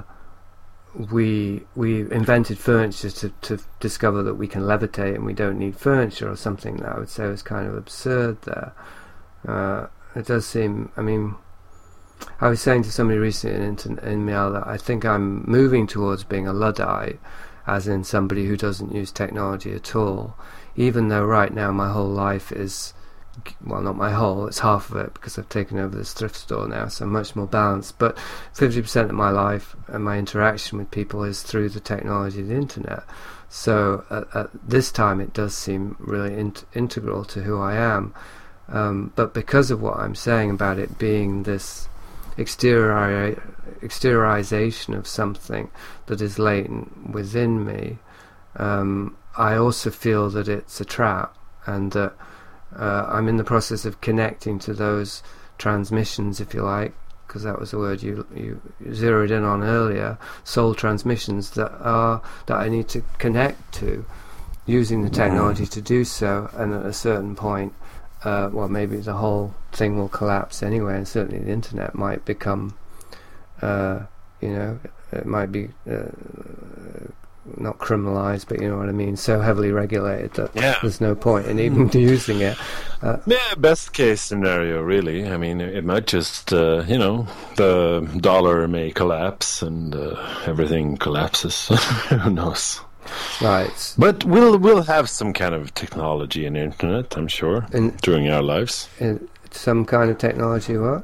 we we invented furniture to, to discover that we can levitate and we don't need furniture, or something that I would say was kind of absurd there. Uh, it does seem. I mean, I was saying to somebody recently in, inter- in mail that I think I'm moving towards being a Luddite, as in somebody who doesn't use technology at all, even though right now my whole life is, well, not my whole, it's half of it, because I've taken over this thrift store now, so I'm much more balanced, but fifty percent of my life and my interaction with people is through the technology of the internet. So at, at this time it does seem really in- integral to who I am, um, but because of what I'm saying about it being this exterior exteriorization of something that is latent within me, um, I also feel that it's a trap, and that uh, I'm in the process of connecting to those transmissions, if you like, because that was the word you you zeroed in on earlier, soul transmissions that are that I need to connect to, using the technology to do so, and at a certain point, uh, well, maybe the whole thing will collapse anyway, and certainly the internet might become, uh, you know, it might be uh, not criminalized, but you know what I mean, so heavily regulated that Yeah. there's no point in even using it. Uh, Yeah, best case scenario, really. I mean, it might just, uh, you know, the dollar may collapse and uh, everything collapses. Who knows? right. But we'll we'll have some kind of technology and internet, I'm sure, And- during our lives. In some kind of technology, what?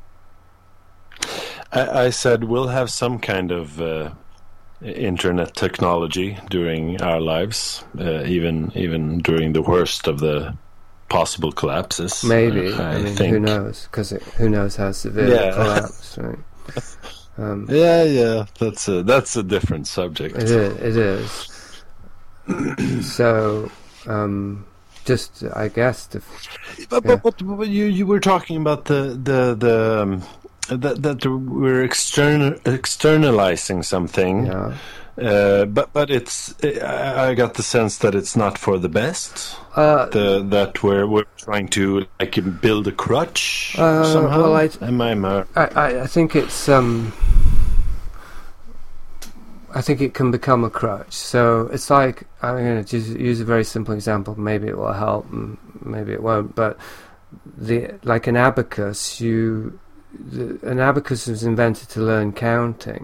I, I said we'll have some kind of uh, internet technology during our lives, uh, even even during the worst of the possible collapses. Maybe. Uh, I, I mean, think. who knows? Because who knows how severe Yeah. it collapse, right? Um, Yeah, yeah, that's a that's a different subject. it is. It is. So, um, just I guess to But, Yeah. but, but, but you you were talking about the the the um, that that we're external externalizing something. yeah. Uh, but but it's I I got the sense that it's not for the best. Uh, The that we're we're trying to like build a crutch Uh, somehow. well, I- Am I? Am I I, I, I think it's um I think it can become a crutch. So it's like, I'm going to just use a very simple example. Maybe it will help, and maybe it won't. But the like an abacus, you the, an abacus was invented to learn counting,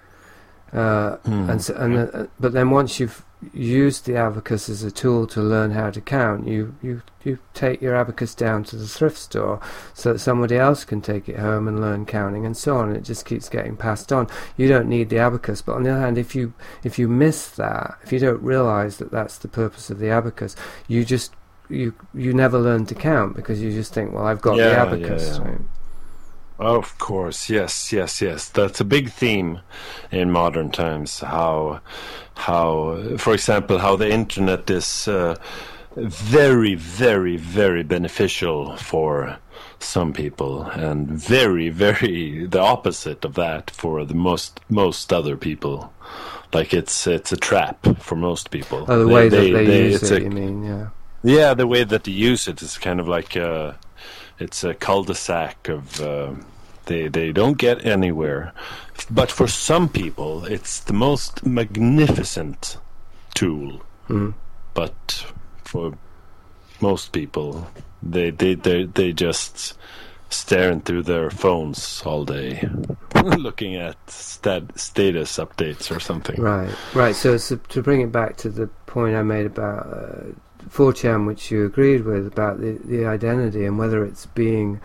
uh, Hmm. and so, and uh, but then once you've used the abacus as a tool to learn how to count, you you you take your abacus down to the thrift store so that somebody else can take it home and learn counting, and so on. It just keeps getting passed on. You don't need the abacus, but on the other hand, if you if you miss that, if you don't realize that that's the purpose of the abacus, you just you you never learn to count because you just think, well, I've got the Yeah, abacus. yeah, yeah. Right? Of course, yes, yes, yes. That's a big theme in modern times. How, how, for example, how the internet is uh, very, very, very beneficial for some people, and very, very the opposite of that for the most most other people. Like it's it's a trap for most people. Oh, the They- way they- that they, they- use it's it, a- you mean? Yeah. yeah, the way that they use it is kind of like a, it's a cul-de-sac of uh, they they don't get anywhere. But for some people, it's the most magnificent tool. Mm. But for most people, they they they they just staring through their phones all day, looking at stat- status updates or something. Right, right. So, so to bring it back to the point I made about uh, four chan, which you agreed with, about the, the identity and whether it's being,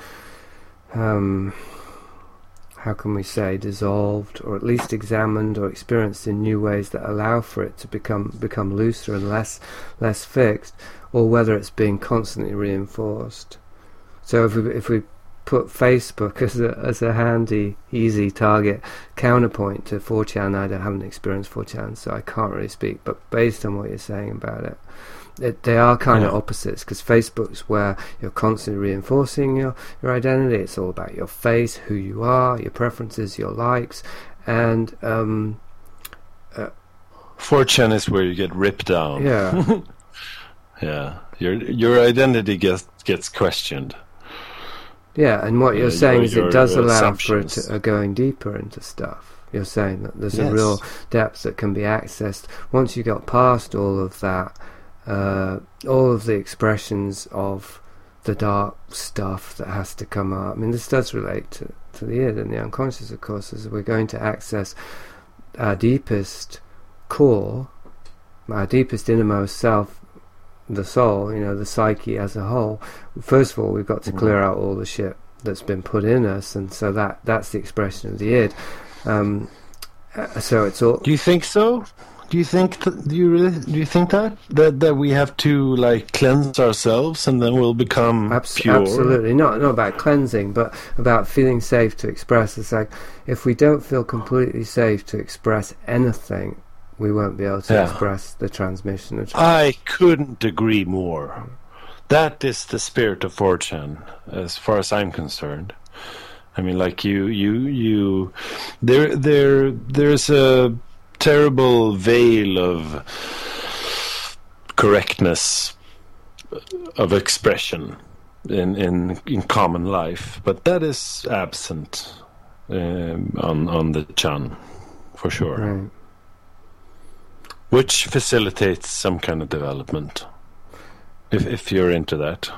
um, how can we say, dissolved or at least examined or experienced in new ways that allow for it to become become looser and less less fixed, or whether it's being constantly reinforced. So if we if we put Facebook as a as a handy, easy target counterpoint to four chan. I don't, haven't experienced four chan, so I can't really speak. But based on what you're saying about it, it they are kind of Yeah. opposites. Because Facebook's where you're constantly reinforcing your your identity. It's all about your face, who you are, your preferences, your likes, and um, four chan is where you get ripped down. yeah, Yeah, your your identity gets gets questioned. yeah. And what Yeah, you're saying your- is your it does allow for it assumptions. to, uh, going deeper into stuff. You're saying that there's a Yes. real depth that can be accessed once you got past all of that, uh, all of the expressions of the dark stuff that has to come up. I mean, this does relate to, to the id and the unconscious, of course, as we're going to access our deepest core, our deepest innermost self, the soul, you know, the psyche as a whole. First of all, we've got to clear out all the shit that's been put in us, and so that that's the expression of the id. Um, uh, so it's all. Do you think so? Do you think? Th- do you really? Do you think that that that we have to like cleanse ourselves and then we'll become Abs- pure? Absolutely, not not about cleansing, but about feeling safe to express. It's like if we don't feel completely safe to express anything, we won't be able to Yeah. express the transmission of. I couldn't agree more. That is the spirit of four chan, as far as I'm concerned. I mean, like you, you, you. There, there, there's a terrible veil of correctness of expression in in in common life, but that is absent um, on on the Chan, for sure. Right. Which facilitates some kind of development, if if you're into that.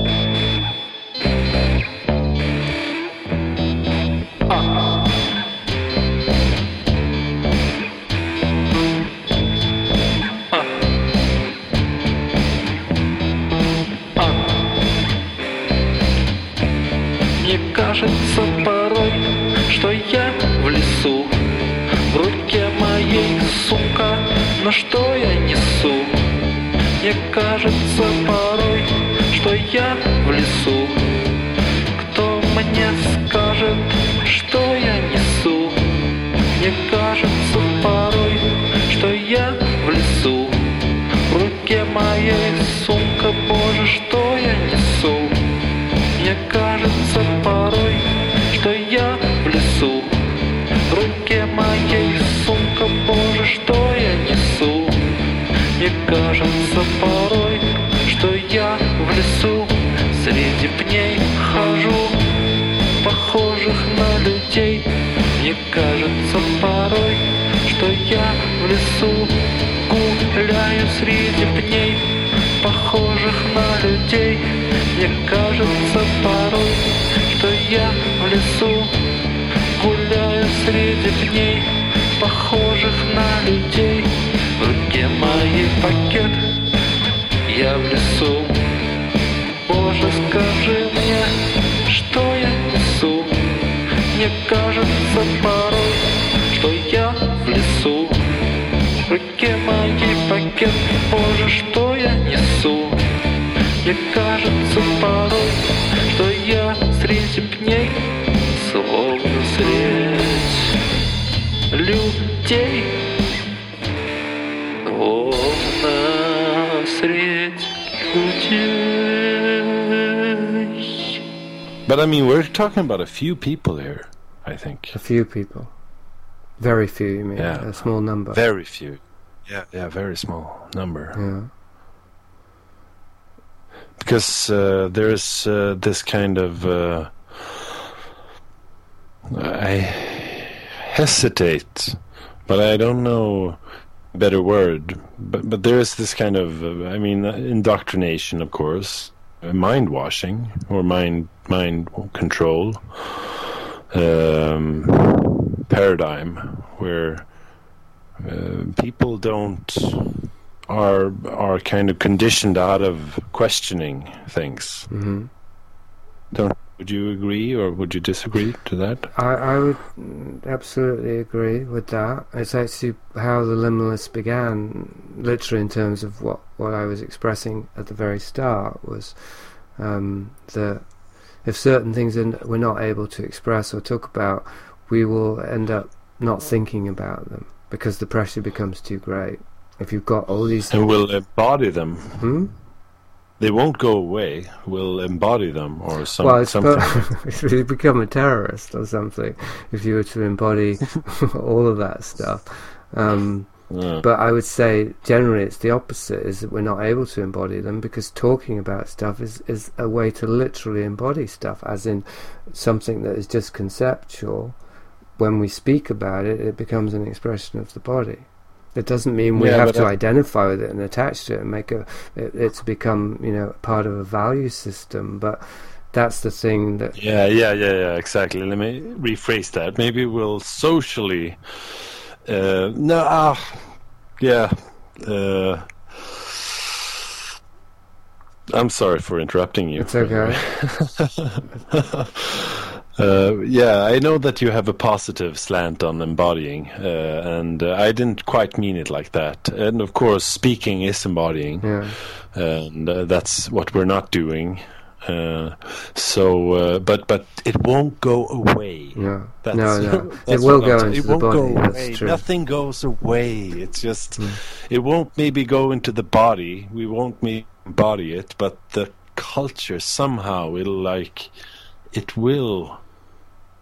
Мне кажется порой, что я в лесу, в руке моей сука, но что я несу? Мне кажется порой, что я в лесу. Кто мне скажет, что я несу? Мне кажется порой, что я в лесу. В руке моей сумка, Боже, что я несу? Мне кажется порой, что я в лесу. В руке моей сумка, Боже, что я несу? Мне кажется порой, что я в лесу. Среди пней хожу, похожих на людей. Мне кажется порой, что я в лесу. Гуляю среди пней, похожих на людей. Мне кажется порой, что я в лесу. Гуляю среди пней, похожих на людей. В руке моей пакет, я в лесу. Боже, скажи мне, что я несу? Мне кажется порой, что я в лесу. В руке моей пакет, Боже, что я несу? Мне кажется порой, что я среди пней, словно средь людей, словно средь людей. But I mean, we're talking about a few people here, I think. A few people. Very few, you mean? Yeah. A small number. Very few. Yeah, yeah, very small number. Yeah. Because uh, there's uh, this kind of uh, I hesitate, but I don't know a better word. But but there is this kind of uh, I mean indoctrination, of course, uh, mind washing or mind mind control um, paradigm where uh, people don't. are are kind of conditioned out of questioning things. Mm-hmm. Don't would you agree or would you disagree to that? I, I would absolutely agree with that. It's actually how the Liminalists began, literally in terms of what, what I was expressing at the very start, was um, that if certain things are, we're not able to express or talk about, we will end up not thinking about them because the pressure becomes too great. If you've got all these... And we'll embody them. Hmm? They won't go away. We'll embody them or some, well, it's something. if you become a terrorist or something, if you were to embody all of that stuff. Um, yeah. But I would say, generally, it's the opposite, is that we're not able to embody them because talking about stuff is, is a way to literally embody stuff, as in something that is just conceptual. When we speak about it, it becomes an expression of the body. It doesn't mean we yeah, have to I... identify with it and attach to it and make a, it, it's become, you know, part of a value system. But that's the thing that... Yeah, yeah, yeah, yeah, exactly. Let me rephrase that. Maybe we'll socially... Uh, no, ah, yeah. Uh, I'm sorry for interrupting you. It's okay. Uh, yeah, I know that you have a positive slant on embodying, uh, and uh, I didn't quite mean it like that. And of course, speaking is embodying, Yeah. and uh, that's what we're not doing. Uh, so, uh, but but it won't go away. No, That's, no, no. It that's will what I'm go saying. into It the won't body. go That's away. true. Nothing goes away. It's just, Mm. it won't maybe go into the body. We won't maybe embody it, but the culture somehow it'll like, it will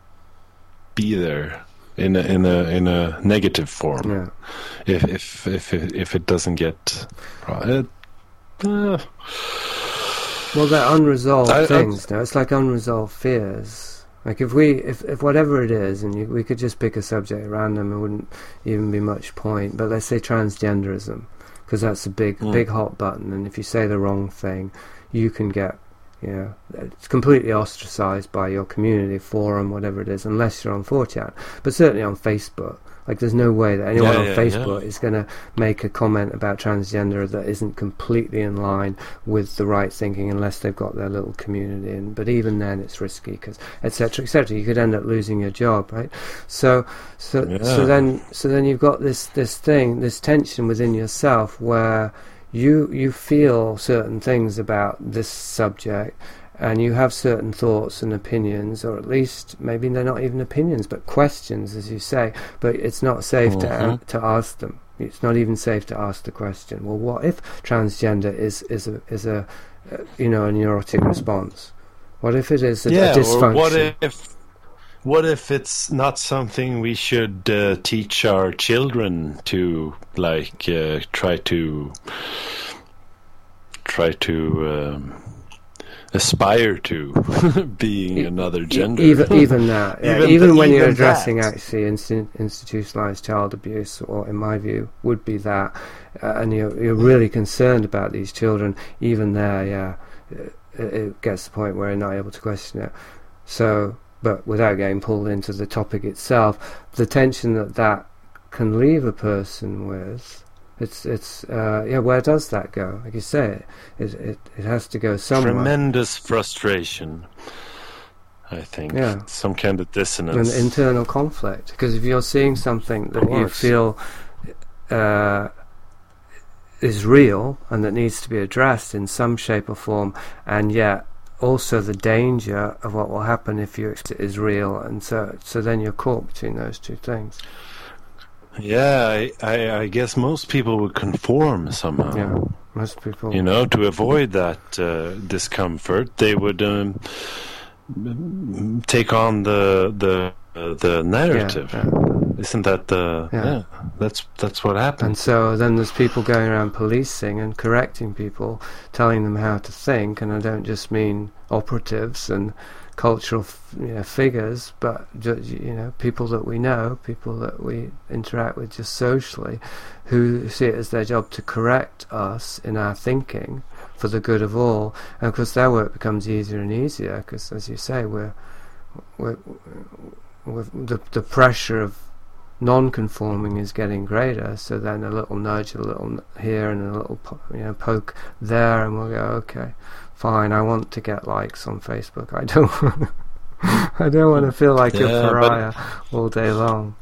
be there in a in a in a negative form. Yeah. If if if it, if it doesn't get it, uh, Well, they're unresolved I- I- things. Now it's like unresolved fears. Like if we, if, if whatever it is, and you, we could just pick a subject at random, it wouldn't even be much point. But let's say transgenderism, because that's a big, Mm. big hot button. And if you say the wrong thing, you can get, you know, it's completely ostracized by your community forum, whatever it is, unless you're on four chan. But certainly on Facebook. Like, there's no way that anyone Yeah, on yeah, Facebook yeah. is going to make a comment about transgender that isn't completely in line with the right thinking, unless they've got their little community. And but even then, it's risky, because et cetera, et cetera. You could end up losing your job, right? So, so, Yeah. so then, so then you've got this this thing, this tension within yourself, where you you feel certain things about this subject. And you have certain thoughts and opinions, or at least maybe they're not even opinions, but questions, as you say. But it's not safe to Mhm. to ask them. It's not even safe to ask the question. Well, what if transgender is is a is a uh, you know a neurotic response? What if it is a, yeah. a dysfunction? Or what if what if it's not something we should uh, teach our children to like uh, try to try to. Um, aspire to being another gender. Even even that, yeah, even, Even- when you're even addressing that. actually insti- institutionalized child abuse, or in my view, would be that, uh, and you're you're really concerned about these children. Even there, yeah, it, it gets to the point where you're not able to question it. So, but without getting pulled into the topic itself, the tension that that can leave a person with. It's it's uh, yeah. Where does that go? Like you say, it it, it has to go somewhere. Tremendous frustration, I think. Yeah. Some kind of An dissonance. internal conflict, because if you're seeing something that Of you course. feel uh, is real and that needs to be addressed in some shape or form, and yet also the danger of what will happen if you accept it is real, and so so then you're caught between those two things. Yeah, I, I, I guess most people would conform somehow. Yeah, most people. You know, to avoid that uh, discomfort, they would um, m- take on the the uh, the narrative. Yeah, yeah. Isn't that the? Yeah. Yeah. that's that's what And happens. so then there's people going around policing and correcting people, telling them how to think, and I don't just mean operatives and cultural f- you know, figures, but ju- you know people that we know, people that we interact with just socially, who see it as their job to correct us in our thinking for the good of all. And of course their work becomes easier and easier, because as you say, we're, we're, we're the, the pressure of non-conforming is getting greater, so then a little nudge, a little n- here and a little po- you know poke there, and we'll go, okay, fine, I want to get likes on Facebook. I don't want I don't want to feel like Yeah, a but- pariah all day long.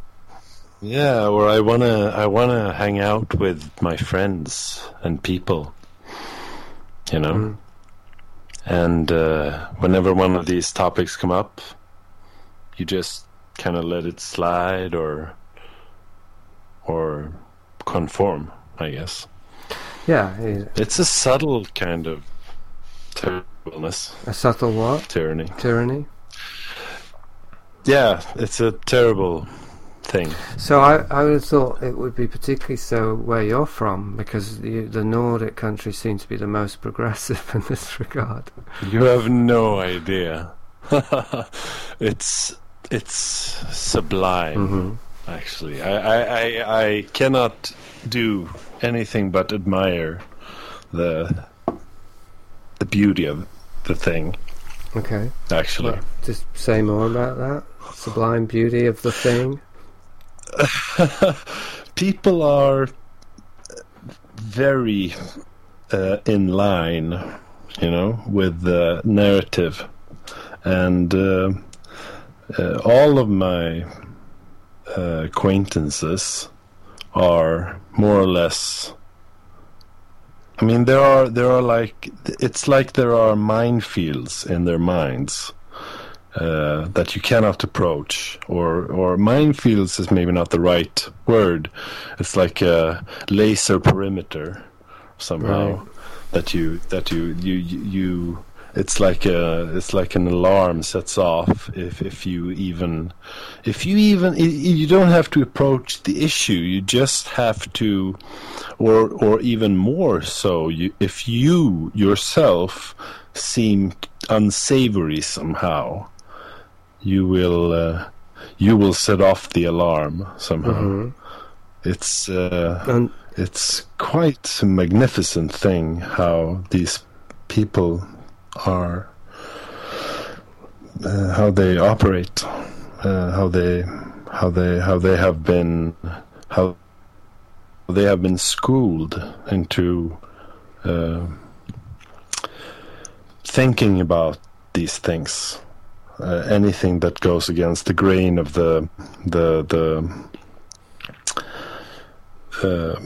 Yeah, or I wanna I wanna hang out with my friends and people. You know, Mm. and uh, whenever one of these topics come up, you just kind of let it slide, or or conform, I guess. Yeah, it- It's a subtle kind of terribleness, a subtle what? tyranny. Tyranny. Yeah, it's a terrible thing. So I, I would have thought it would be particularly so where you're from, because the, the Nordic countries seem to be the most progressive in this regard. You have no idea. it's it's sublime, Mhm. actually. I, I, I, I cannot do anything but admire the the beauty of the thing, Okay. actually. Well, just say more about that. Sublime beauty of the thing. People are very uh, in line, you know, with the narrative, and uh, uh, all of my uh, acquaintances are more or less. I mean, there are there are like it's like there are minefields in their minds. Uh, that you cannot approach, or or minefields is maybe not the right word. It's like a laser perimeter somehow Right. that you that you you you it's like a it's like an alarm sets off if if you even if you even you don't have to approach the issue. You just have to, or or even more so, you, if you yourself seem unsavory somehow, you will uh, you will set off the alarm somehow. Mhm. It's uh, And it's quite a magnificent thing how these people are, uh, how they operate, uh, how they how they how they have been how they have been schooled into uh, thinking about these things. Uh, anything that goes against the grain of the the the uh,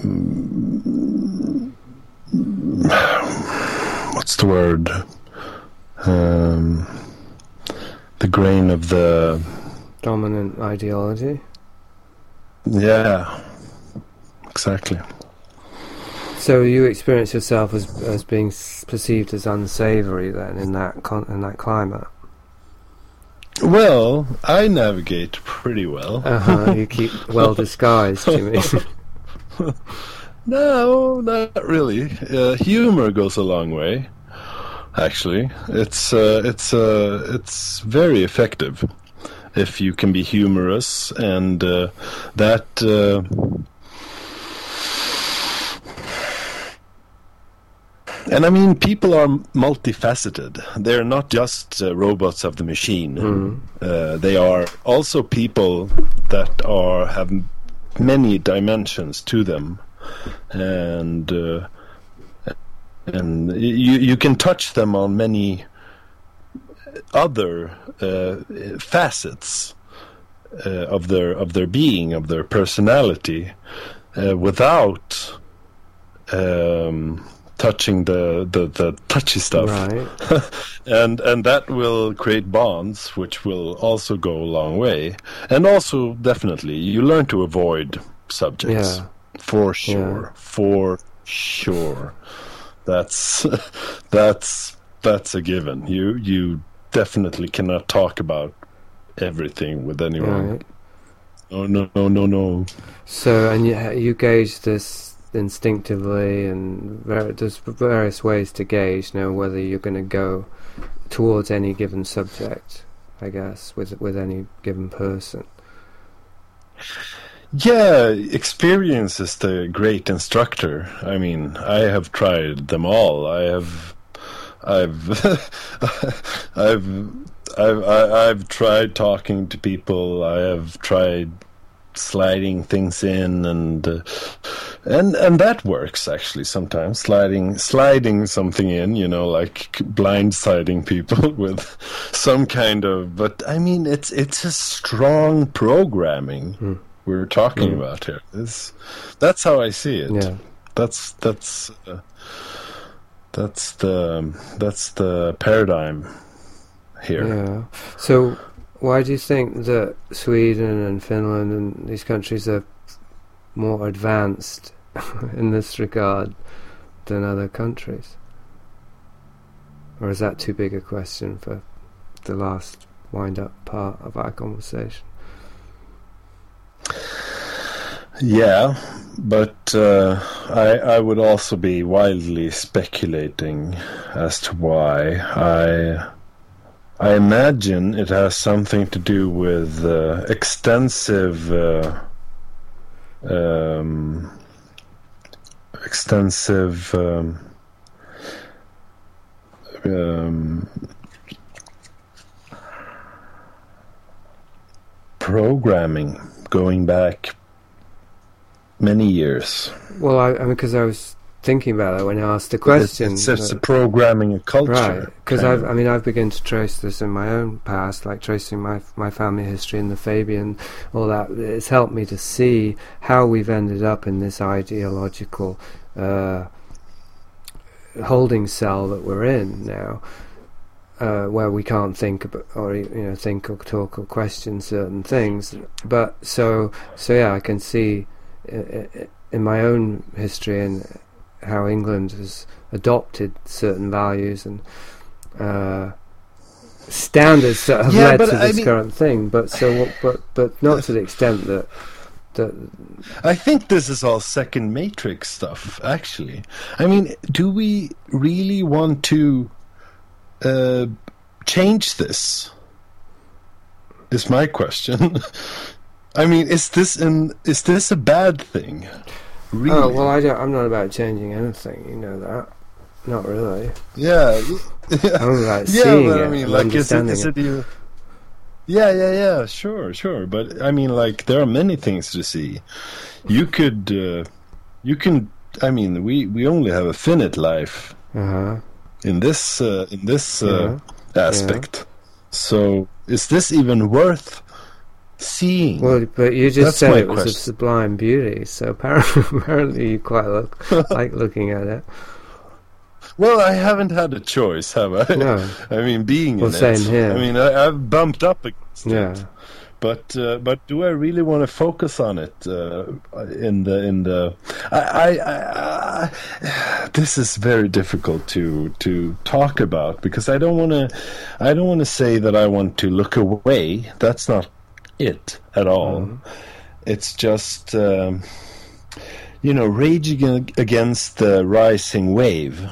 what's the word? Um, the grain of the dominant ideology. yeah, exactly. So you experience yourself as as being s- perceived as unsavory then in that con- in that climate. Well, I navigate pretty well. Uh-huh, you keep well disguised, you mean? No, not really. Uh, humor goes a long way. Actually, it's uh, it's uh, it's very effective if you can be humorous, and uh, that. Uh, And I mean, people are multifaceted. They're not just uh, robots of the machine. Mm. Uh, they are also people that are have m- many dimensions to them, and uh, and you you can touch them on many other uh, facets uh, of their of their being, of their personality, uh, without. Um, touching the, the, the touchy stuff. Right. and and that will create bonds, which will also go a long way. And also, definitely, you learn to avoid subjects. Yeah. For sure. Yeah. For sure. That's that's that's a given. You you definitely cannot talk about everything with anyone. Right. No, no, no, no, no. So, and you, you gauge this instinctively, and ver- there's various ways to gauge, you know, whether you're going to go towards any given subject, I guess, with with any given person. Yeah, experience is the great instructor. I mean, I have tried them all. I have, I've, I've, I've, I- I've tried talking to people. I have tried sliding things in, and uh, and and that works actually sometimes. Sliding, sliding something in, you know, like blindsiding people with some kind of. But I mean, it's it's a strong programming. Hmm. We're talking Mm. about here. It's, that's how I see it. Yeah. That's that's uh, that's the that's the paradigm here. Yeah. So, why do you think that Sweden and Finland and these countries are more advanced in this regard than other countries? Or is that too big a question for the last wind-up part of our conversation? Yeah, but uh, I I would also be wildly speculating as to why. I I imagine it has something to do with uh, extensive uh, um, extensive um, um, programming going back many years. Well, I, I mean, because I was thinking about that when I asked the question. It's, it's, it's that- a programming a culture. Right, because kind I've, of. I mean, I've begun to trace this in my own past, like tracing my my family history and the Fabian, all that. It's helped me to see how we've ended up in this ideological uh, holding cell that we're in now, uh, where we can't think about, or you know, think or talk or question certain things. But so, so yeah, I can see uh, in my own history and how England has adopted certain values and uh, standards that have Yeah, led but to I this mean- current thing. But so, what, but but not to the extent that that. I think this is all second Matrix stuff, actually. I mean, do we really want to uh, change this? Is my question. I mean, is this an is this a bad thing? Really? Oh well, I don't. I'm not about changing anything. You know that. Not really. Yeah. I'm about Yeah, seeing but it I mean, and like, is it, understanding is it. it you? Yeah, yeah, yeah. Sure, sure. But I mean, like, there are many things to see. You could, uh, you can. I mean, we, we only have a finite life Uh-huh. in this uh, in this uh, Yeah. aspect. So, is this even worth seeing? Well, but you just That's said my it was question. of sublime beauty, so apparently, apparently you quite look, like looking at it. Well, I haven't had a choice, have I? No. I mean, being Well, in same it. here. I mean, I, I've bumped up against Yeah. it. But uh, but do I really want to focus on it uh, in the in the? I, I, I, I this is very difficult to to talk about because I don't want to I don't want to say that I want to look away. That's not it at all. Mhm. It's just um, you know, raging ag- against the rising wave,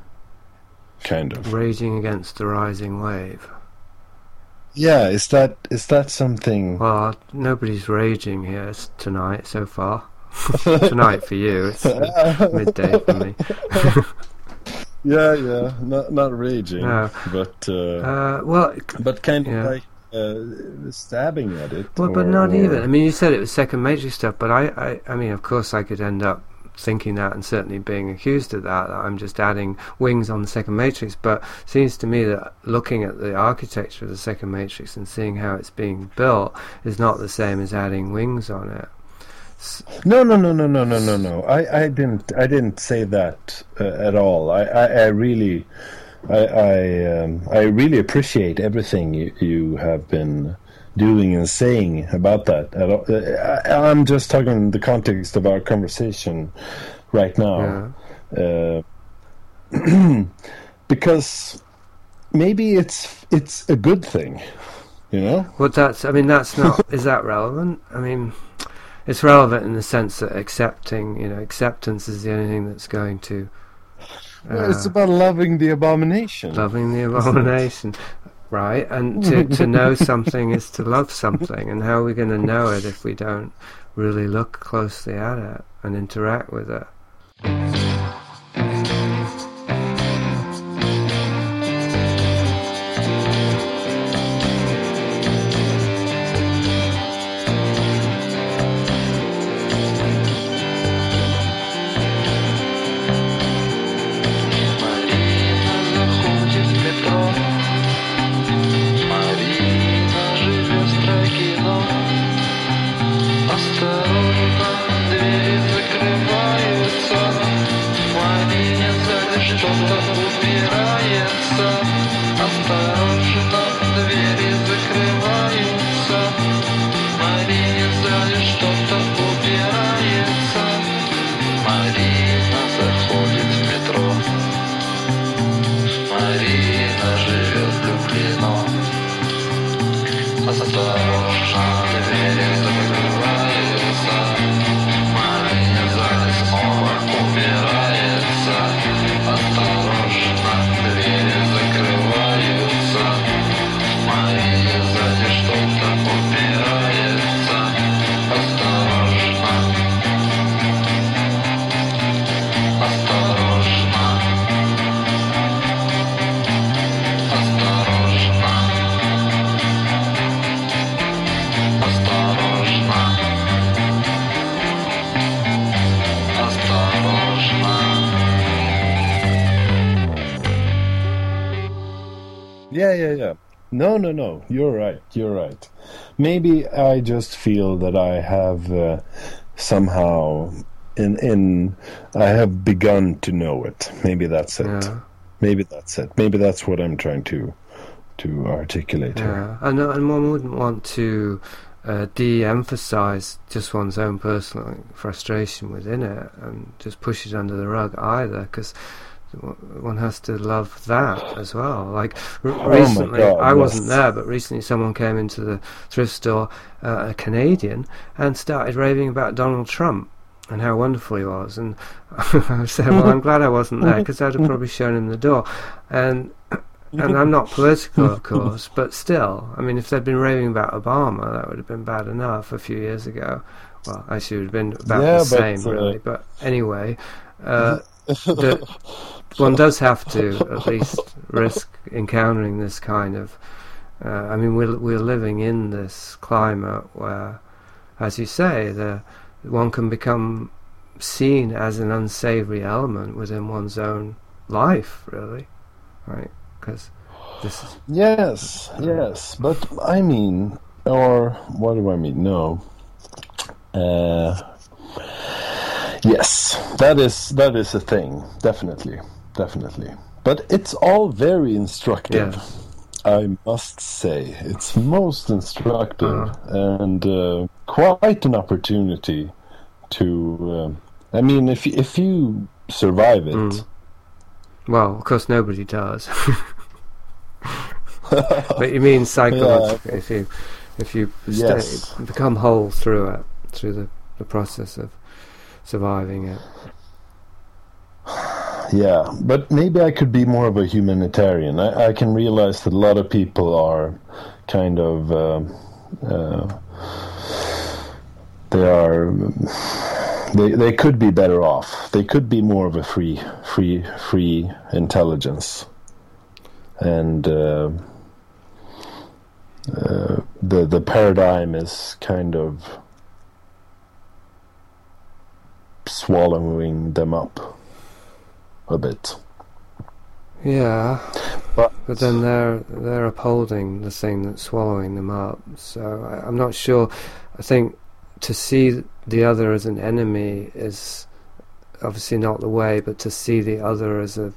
kind of. Raging against the rising wave. Yeah, is that is that something? Well, nobody's raging here s- tonight so far. Tonight for you, it's uh, midday for me. Yeah, yeah, not not raging, No. but uh, Uh, well, but kind of yeah. like uh, stabbing at it. well, but or- not or- even. I mean, you said it was second Matrix stuff, but I, I, I mean, of course, I could end up thinking that and certainly being accused of that, that I'm just adding wings on the second Matrix. But it seems to me that looking at the architecture of the second Matrix and seeing how it's being built is not the same as adding wings on it. No, no, no, no, no, no, no, no. I, I didn't I didn't say that uh, at all. I, I, I really I I, um, I really appreciate everything you, you have been doing and saying about that. At all. I, I'm just talking in the context of our conversation right now. Yeah. Uh, because maybe it's it's a good thing, you know. Well, that's. I mean, that's not. Is that relevant? I mean, it's relevant in the sense that accepting, you know, acceptance is the only thing that's going to. Uh, Well, it's about loving the abomination. loving the abomination, right? And to to know something is to love something, and how are we going to know it if we don't really look closely at it and interact with it? Марина заходит в метро. Марина живет в Строгино. Осторожно, двери закрываются. Марине сзади что-то упирается. Осторожно, двери закрываются. Марине сзади что-то упирается. Марина заходит в метро. Марина живет в Люблино. Осторожно, двери закрываются. Марине сзади снова упирается. Осторожно, двери закрываются. Марине сзади что-то упирается. Осторожно. Осторожно. Осторожно. Осторожно. Осторожно. Yeah, yeah, yeah. No, no, no. You're right. You're right. Maybe I just feel that I have uh, somehow in in I have begun to know it. Maybe that's it. Yeah. Maybe that's it. Maybe that's what I'm trying to to articulate here. Yeah, and, and one wouldn't want to uh, de-emphasize just one's own personal frustration within it and just push it under the rug either, because one has to love that as well. Like r- Oh my recently, God, I wasn't yes. there, but recently someone came into the thrift store, uh, a Canadian, and started raving about Donald Trump and how wonderful he was. And I said, well, I'm glad I wasn't there, because I'd have probably shown him the door. And and I'm not political, of course, but still, I mean, if they'd been raving about Obama, that would have been bad enough a few years ago. Well, actually, it would have been about Yeah, the but, same, uh, really. But anyway, uh, the, one does have to at least risk encountering this kind of. Uh, I mean, we're we're living in this climate where, as you say, the one can become seen as an unsavory element within one's own life, really, right? Because this is Yes, yes, but I mean, or what do I mean? No. Uh, yes, that is that is a thing, definitely, definitely. But it's all very instructive. Yes. I must say, it's most instructive Uh-huh. and uh, quite an opportunity to. Uh, I mean, if y- if you survive it, Mm. Well, of course, nobody does. But you mean psychologically, if you if you stay, Yes. become whole through it, through the, the process of surviving it. yeah. But maybe I could be more of a humanitarian. I, I can realize that a lot of people are kind of. Um, uh, they are. They they could be better off. They could be more of a free free free intelligence, and uh, uh, the the paradigm is kind of swallowing them up a bit. Yeah, But but then they're they're upholding the thing that's swallowing them up. So I, I'm not sure. I think to see the other as an enemy is obviously not the way, but to see the other as a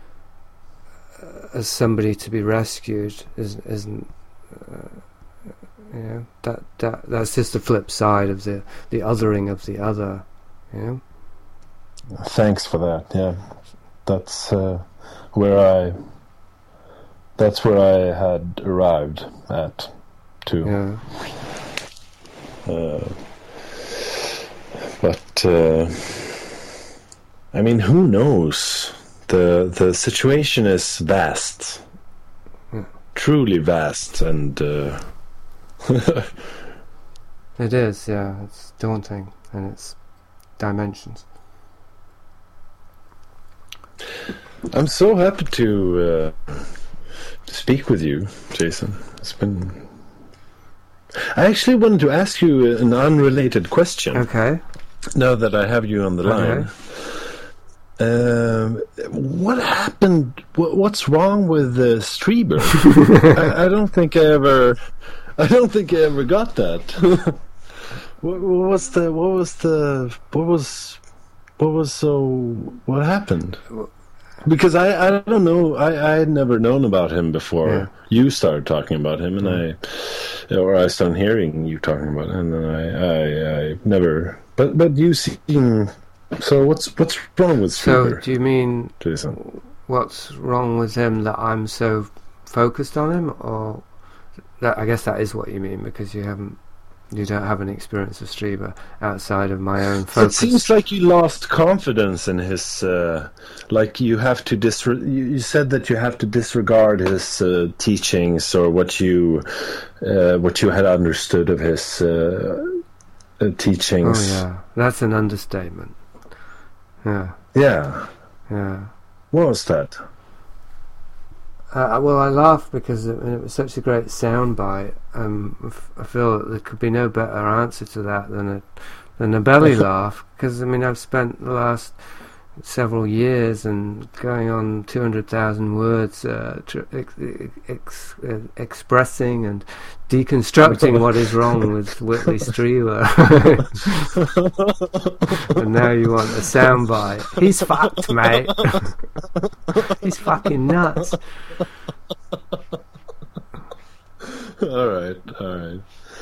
as somebody to be rescued is, isn't. Uh, you know, that that that's just the flip side of the the othering of the other. You know. thanks for that. Yeah, that's uh, where I. That's where I had arrived at, too. Yeah. Uh, but uh, I mean, who knows? the The situation is vast, Yeah. truly vast, and uh, It is, yeah. It's daunting in its dimensions. I'm so happy to uh, speak with you, Jason. It's been. I actually wanted to ask you an unrelated question. Okay. Now that I have you on the line. Um, what happened? What, what's wrong with uh, Strieber? I, I don't think I ever. I don't think I ever got that. what, what was the? What was the? What was? What was so? What happened? Because I, I don't know. I, I had never known about him before Yeah. you started talking about him, and I, or I started hearing you talking about him, and then I, I, I never. But but you seem. So what's what's wrong with So, Strieber, do you mean Jason? what's wrong with him that I'm so focused on him, or that? I guess that is what you mean, because you haven't, you don't have an experience of Strieber outside of my own It focus. seems like you lost confidence in his. Uh, like you have to disre- you, you said that you have to disregard his uh, teachings or what you uh, what you had understood of his uh, uh, teachings. Oh yeah, that's an understatement. Yeah, Yeah. yeah. What was that? Uh, well, I laugh because it, it was such a great soundbite. Um, f- I feel that there could be no better answer to that than a than a belly laugh. Because I mean, I've spent the last several years and going on two hundred thousand words, uh, tr- ex- ex- uh, expressing and deconstructing what is wrong with Whitley Strieber. And now you want a soundbite. He's fucked, mate. He's fucking nuts. all right, all right.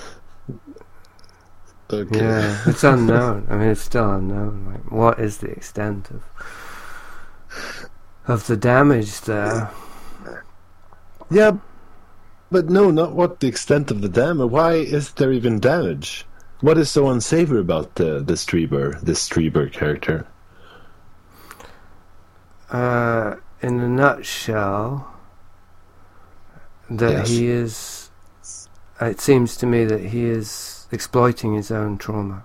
Okay. Yeah, it's unknown. I mean, it's still unknown. Like, what is the extent of of the damage there. Yeah, but no, not what the extent of the damage. Why is there even damage? What is so unsavory about the the Strieber, this Strieber character? Uh, in a nutshell, that Yes. he is. It seems to me that he is exploiting his own trauma,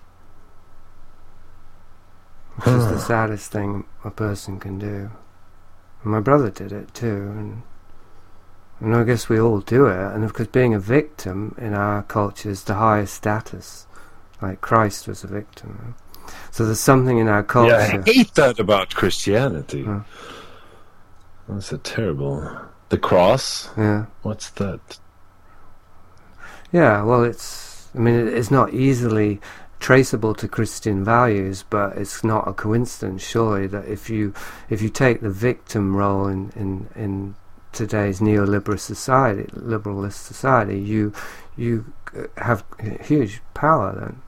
which is the saddest thing a person can do. And my brother did it too, and, and I guess we all do it. And of course, being a victim in our culture is the highest status. Like Christ was a victim. So there's something in our culture. Yeah, I hate that about Christianity. Huh. That's a terrible. The cross. Yeah. What's that? Yeah, well, it's. I mean, it, it's not easily traceable to Christian values, but it's not a coincidence, surely, that if you if you take the victim role in in, in today's neoliberal society, liberalist society, you you have huge power then.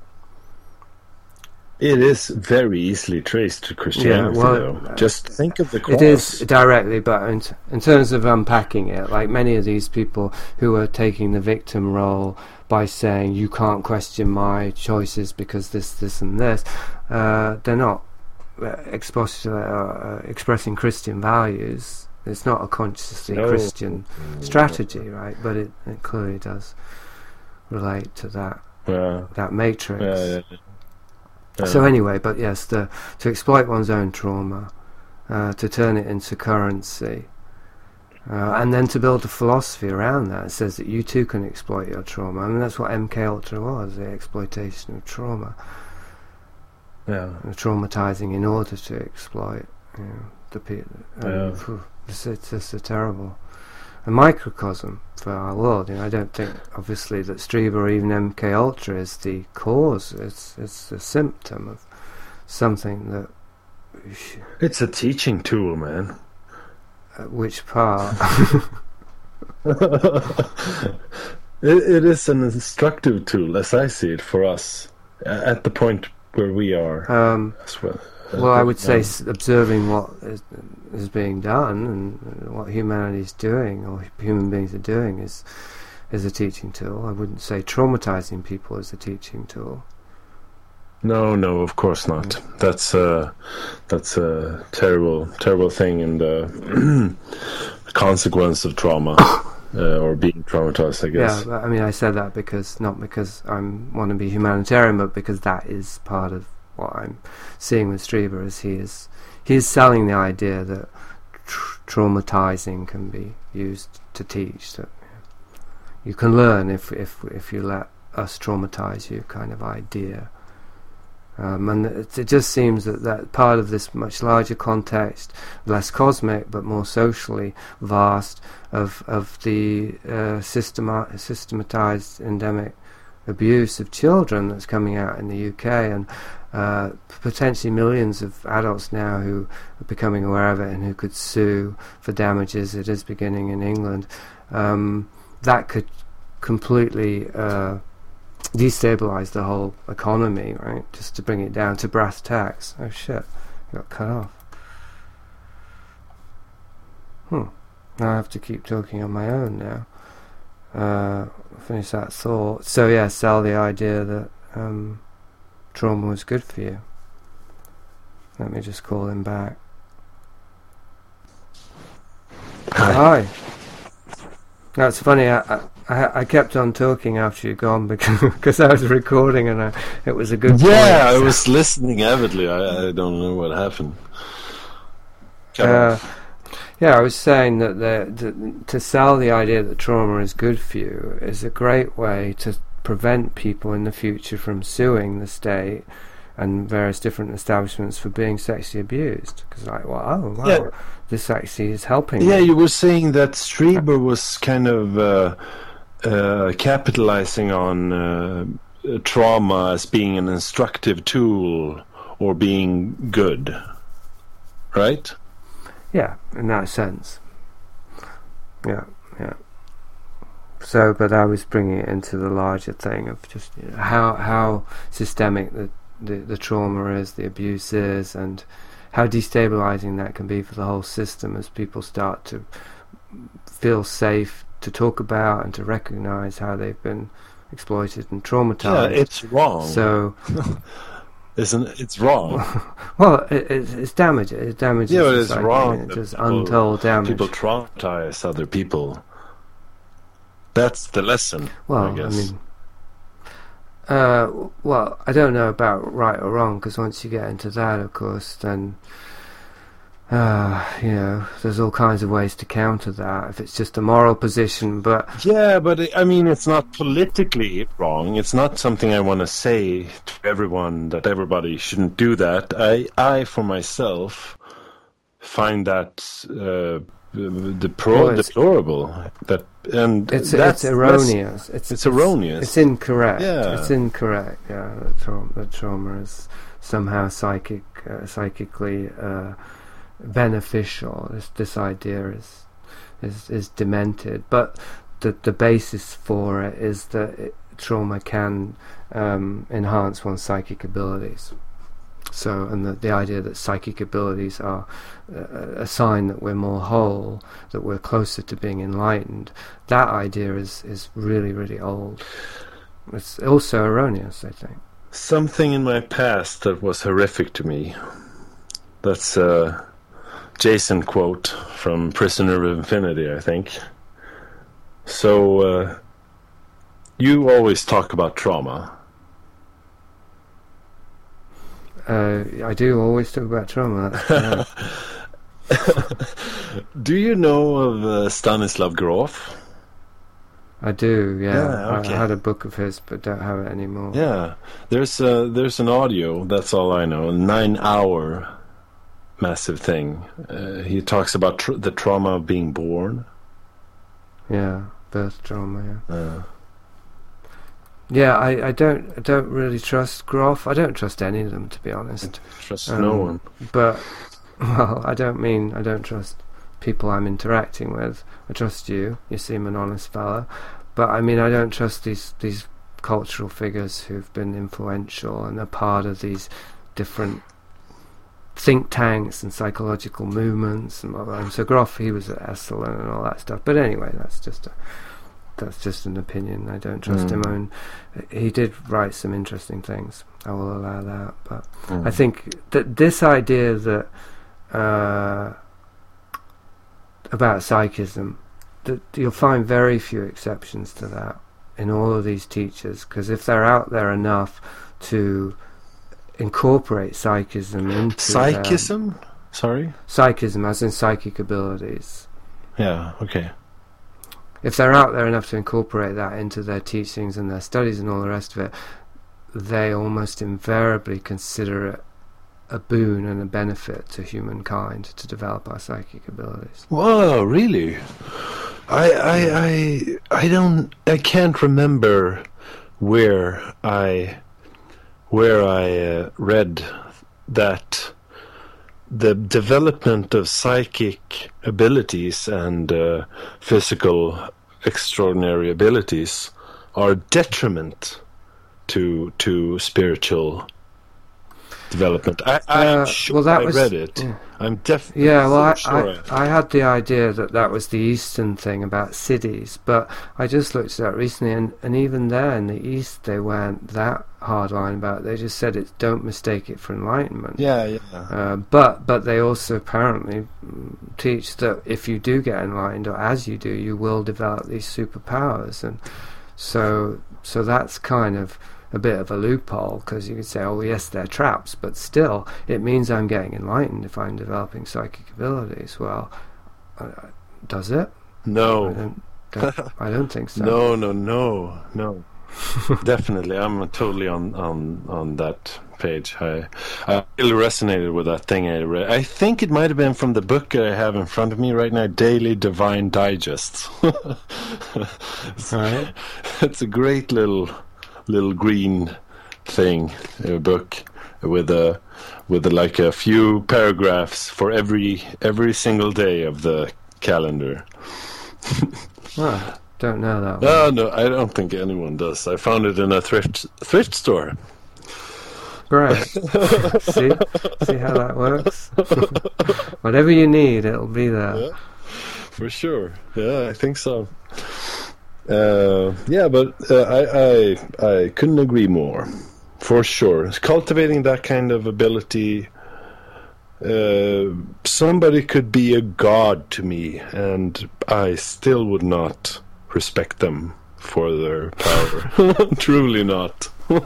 It is very easily traced to Christianity, Yeah, well, though. Just think of the cross. It is directly, but in, t- in terms of unpacking it, like many of these people who are taking the victim role by saying you can't question my choices because this, this, and this, uh, they're not uh, expos- uh, expressing Christian values. It's not a consciously No. Christian strategy, right? But it, it clearly does relate to that Yeah, that matrix. yeah, yeah. Yeah. So anyway, but yes, the, to exploit one's own trauma, uh, to turn it into currency, uh, and then to build a philosophy around that. It says that you too can exploit your trauma. I mean, that's what M K Ultra was, the exploitation of trauma, yeah. uh, traumatizing in order to exploit. You know, the people. Um, Yeah. phew, it's, it's just a terrible, a microcosm for our world. You know, I don't think, obviously, that Strieber or even M K Ultra is the cause. It's it's a symptom of something that. It's a teaching tool, man. Uh, which part? it, it is an instructive tool, as I see it, for us a- at the point where we are um, as well. well, I would say Um, s- observing what is, is being done and what humanity is doing, or human beings are doing, is is a teaching tool. I wouldn't say traumatizing people is a teaching tool. No, no, of course not. That's a that's a terrible, terrible thing, and the consequence of trauma uh, or being traumatized, I guess. Yeah, but, I mean, I said that because not because I want to be humanitarian, but because that is part of what I'm seeing with Strieber. Is he is he is selling the idea that tr- traumatizing can be used to teach, that you can learn if if if you let us traumatize you, kind of idea. Um, and it, it just seems that that part of this much larger context, less cosmic but more socially vast, of of the uh, systema- systematized endemic abuse of children that's coming out in the U K, and uh, potentially millions of adults now who are becoming aware of it and who could sue for damages. It is beginning in England. Um, that could completely uh, destabilize the whole economy, right? Just to bring it down to brass tacks. Oh shit, I got cut off. Hmm. Now I have to keep talking on my own now. Uh, finish that thought. So yeah, sell the idea that um, trauma was good for you. Let me just call him back. Hi. Hi. That's funny. I, I I kept on talking after you gone because because I was recording and I, it was a good. Yeah, I point. was listening avidly. I, I don't know what happened. Cut Uh, off. yeah, I was saying that the, the to sell the idea that trauma is good for you is a great way to prevent people in the future from suing the state and various different establishments for being sexually abused. Because like, well, oh wow, Yeah. this actually is helping. Yeah, me. you were saying that Strieber was kind of uh, uh, capitalizing on uh, trauma as being an instructive tool or being good, right? Yeah, in that sense. Yeah, yeah. So, but I was bringing it into the larger thing of just, you know, how how systemic the, the the trauma is, the abuse is, and how destabilizing that can be for the whole system as people start to feel safe to talk about and to recognize how they've been exploited and traumatized. Yeah, it's wrong. So, Isn't it? It's wrong. well, it, it's, it's damage. It damages. Yeah, but it's society. wrong. It that does people- untold damage. People traumatize other people. That's the lesson, well, I I, guess. mean, uh, well, I don't know about right or wrong, because once you get into that, of course, then uh, you know, there's all kinds of ways to counter that if it's just a moral position. But Yeah, but it- I mean, it's not politically wrong. It's not something I want to say to everyone that everybody shouldn't do that. I, I for myself, find that uh, depro- Well, it's- deplorable. That and it's that's, it's erroneous. It's It's erroneous. It's incorrect. Yeah. It's incorrect. Yeah, that trauma, that trauma is somehow psychic, uh, psychically uh, beneficial. This this idea is is is demented. But the the basis for it is that it, trauma can um, enhance one's psychic abilities. So, and the, the idea that psychic abilities are uh, a sign that we're more whole, that we're closer to being enlightened, that idea is, is really, really old. It's also erroneous, I think. Something in my past that was horrific to me. That's a Jason quote from Prisoner of Infinity, I think. So, uh, you always talk about trauma. Uh, I do always talk about trauma. That's, yeah. Do you know of uh, Stanislav Grof? I do, yeah. Yeah, okay. I, I had a book of his, but don't have it anymore. Yeah, there's a, there's an audio. That's all I know. A nine-hour massive thing. Uh, he talks about tr- the trauma of being born. Yeah, birth trauma, yeah. Uh, Yeah, I, I don't I don't really trust Groff. I don't trust any of them, to be honest. trust Um, no one. But, well, I don't mean I don't trust people I'm interacting with. I trust you. You seem an honest fella. But, I mean, I don't trust these, these cultural figures who've been influential and are part of these different think tanks and psychological movements and blah, blah. And so Groff, he was at Esalen and all that stuff. But anyway, that's just a... That's just an opinion. I don't trust Mm. him. And he did write some interesting things. I will allow that. But Mm. I think that this idea that uh, about psychism, that you'll find very few exceptions to that in all of these teachers, because if they're out there enough to incorporate psychism into their- Psychism? Sorry? psychism as in psychic abilities. Yeah, okay. If they're out there enough to incorporate that into their teachings and their studies and all the rest of it, they almost invariably consider it a boon and a benefit to humankind to develop our psychic abilities. Whoa, really? I, I, I, I don't, I can't remember where I, where I uh, read that the development of psychic abilities and uh, physical extraordinary abilities are detriment to to spiritual development. I, I'm Uh, sure well, that I was- read it. yeah. I'm definitely Yeah, well, I, sure. I, I had the idea that that was the Eastern thing about siddhis, but I just looked at that recently, and, and even there in the East, they weren't that hardline about it. They just said it's don't mistake it for enlightenment. yeah, yeah. Uh, but but they also apparently mm, teach that if you do get enlightened, or as you do, you will develop these superpowers, and so so that's kind of a bit of a loophole, because you could say, oh yes, they're traps, but still, it means I'm getting enlightened if I'm developing psychic abilities. Well, uh, does it? I No, don't, don't I don't think so. no, no, no, no. Definitely, I'm totally on on on that page. I I really resonated with that thing I read. I think it might have been from the book I have in front of me right now, Daily Divine Digest. it's, Right. it's a great little little green thing, a book with a with a, like a few paragraphs for every every single day of the calendar. Well, don't know that one. No, no, I don't think anyone does. I found it in a thrift thrift store. Great. see, see how that works. Whatever you need, it'll be there. Yeah, for sure. Yeah, I think so. Uh, yeah, but uh, I, I I couldn't agree more. For sure, cultivating that kind of ability. Uh, somebody could be a god to me, and I still would not respect them for their power. Truly not.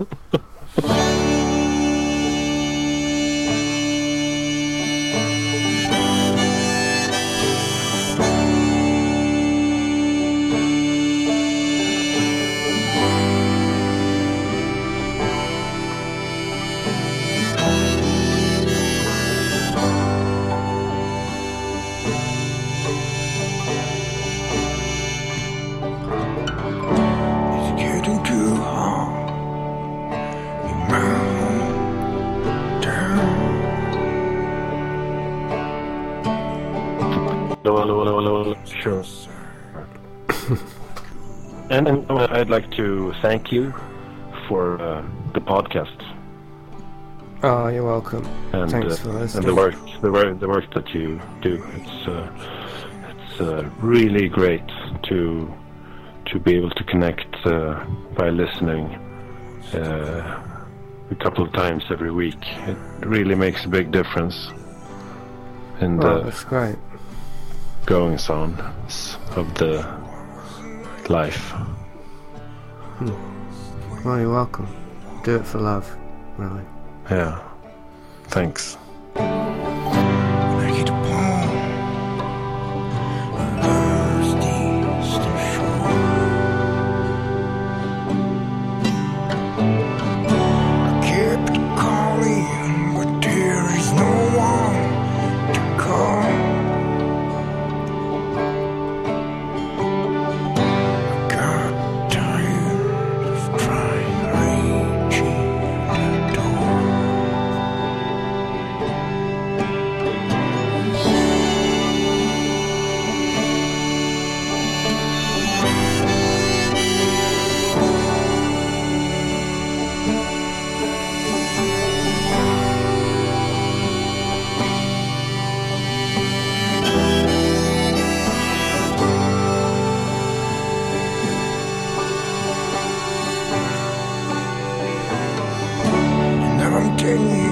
It's getting too hot in my hometown. Hello, hello, hello, hello. Sure. and, and uh, I'd like to thank you for uh, the podcast Oh, you're welcome. and, Thanks uh, for and listening. the work, the work, the work that you do. It's uh, it's uh, really great to to be able to connect uh, by listening uh, a couple of times every week. It really makes a big difference in Oh, the that's great. goings on of the life. Well, you're welcome. Do it for love, really. Yeah. Thanks. When I hit a palm, thirsty still shore. I kept calling, but there is no one to call. I got tired of trying, reaching the door. And now I'm ten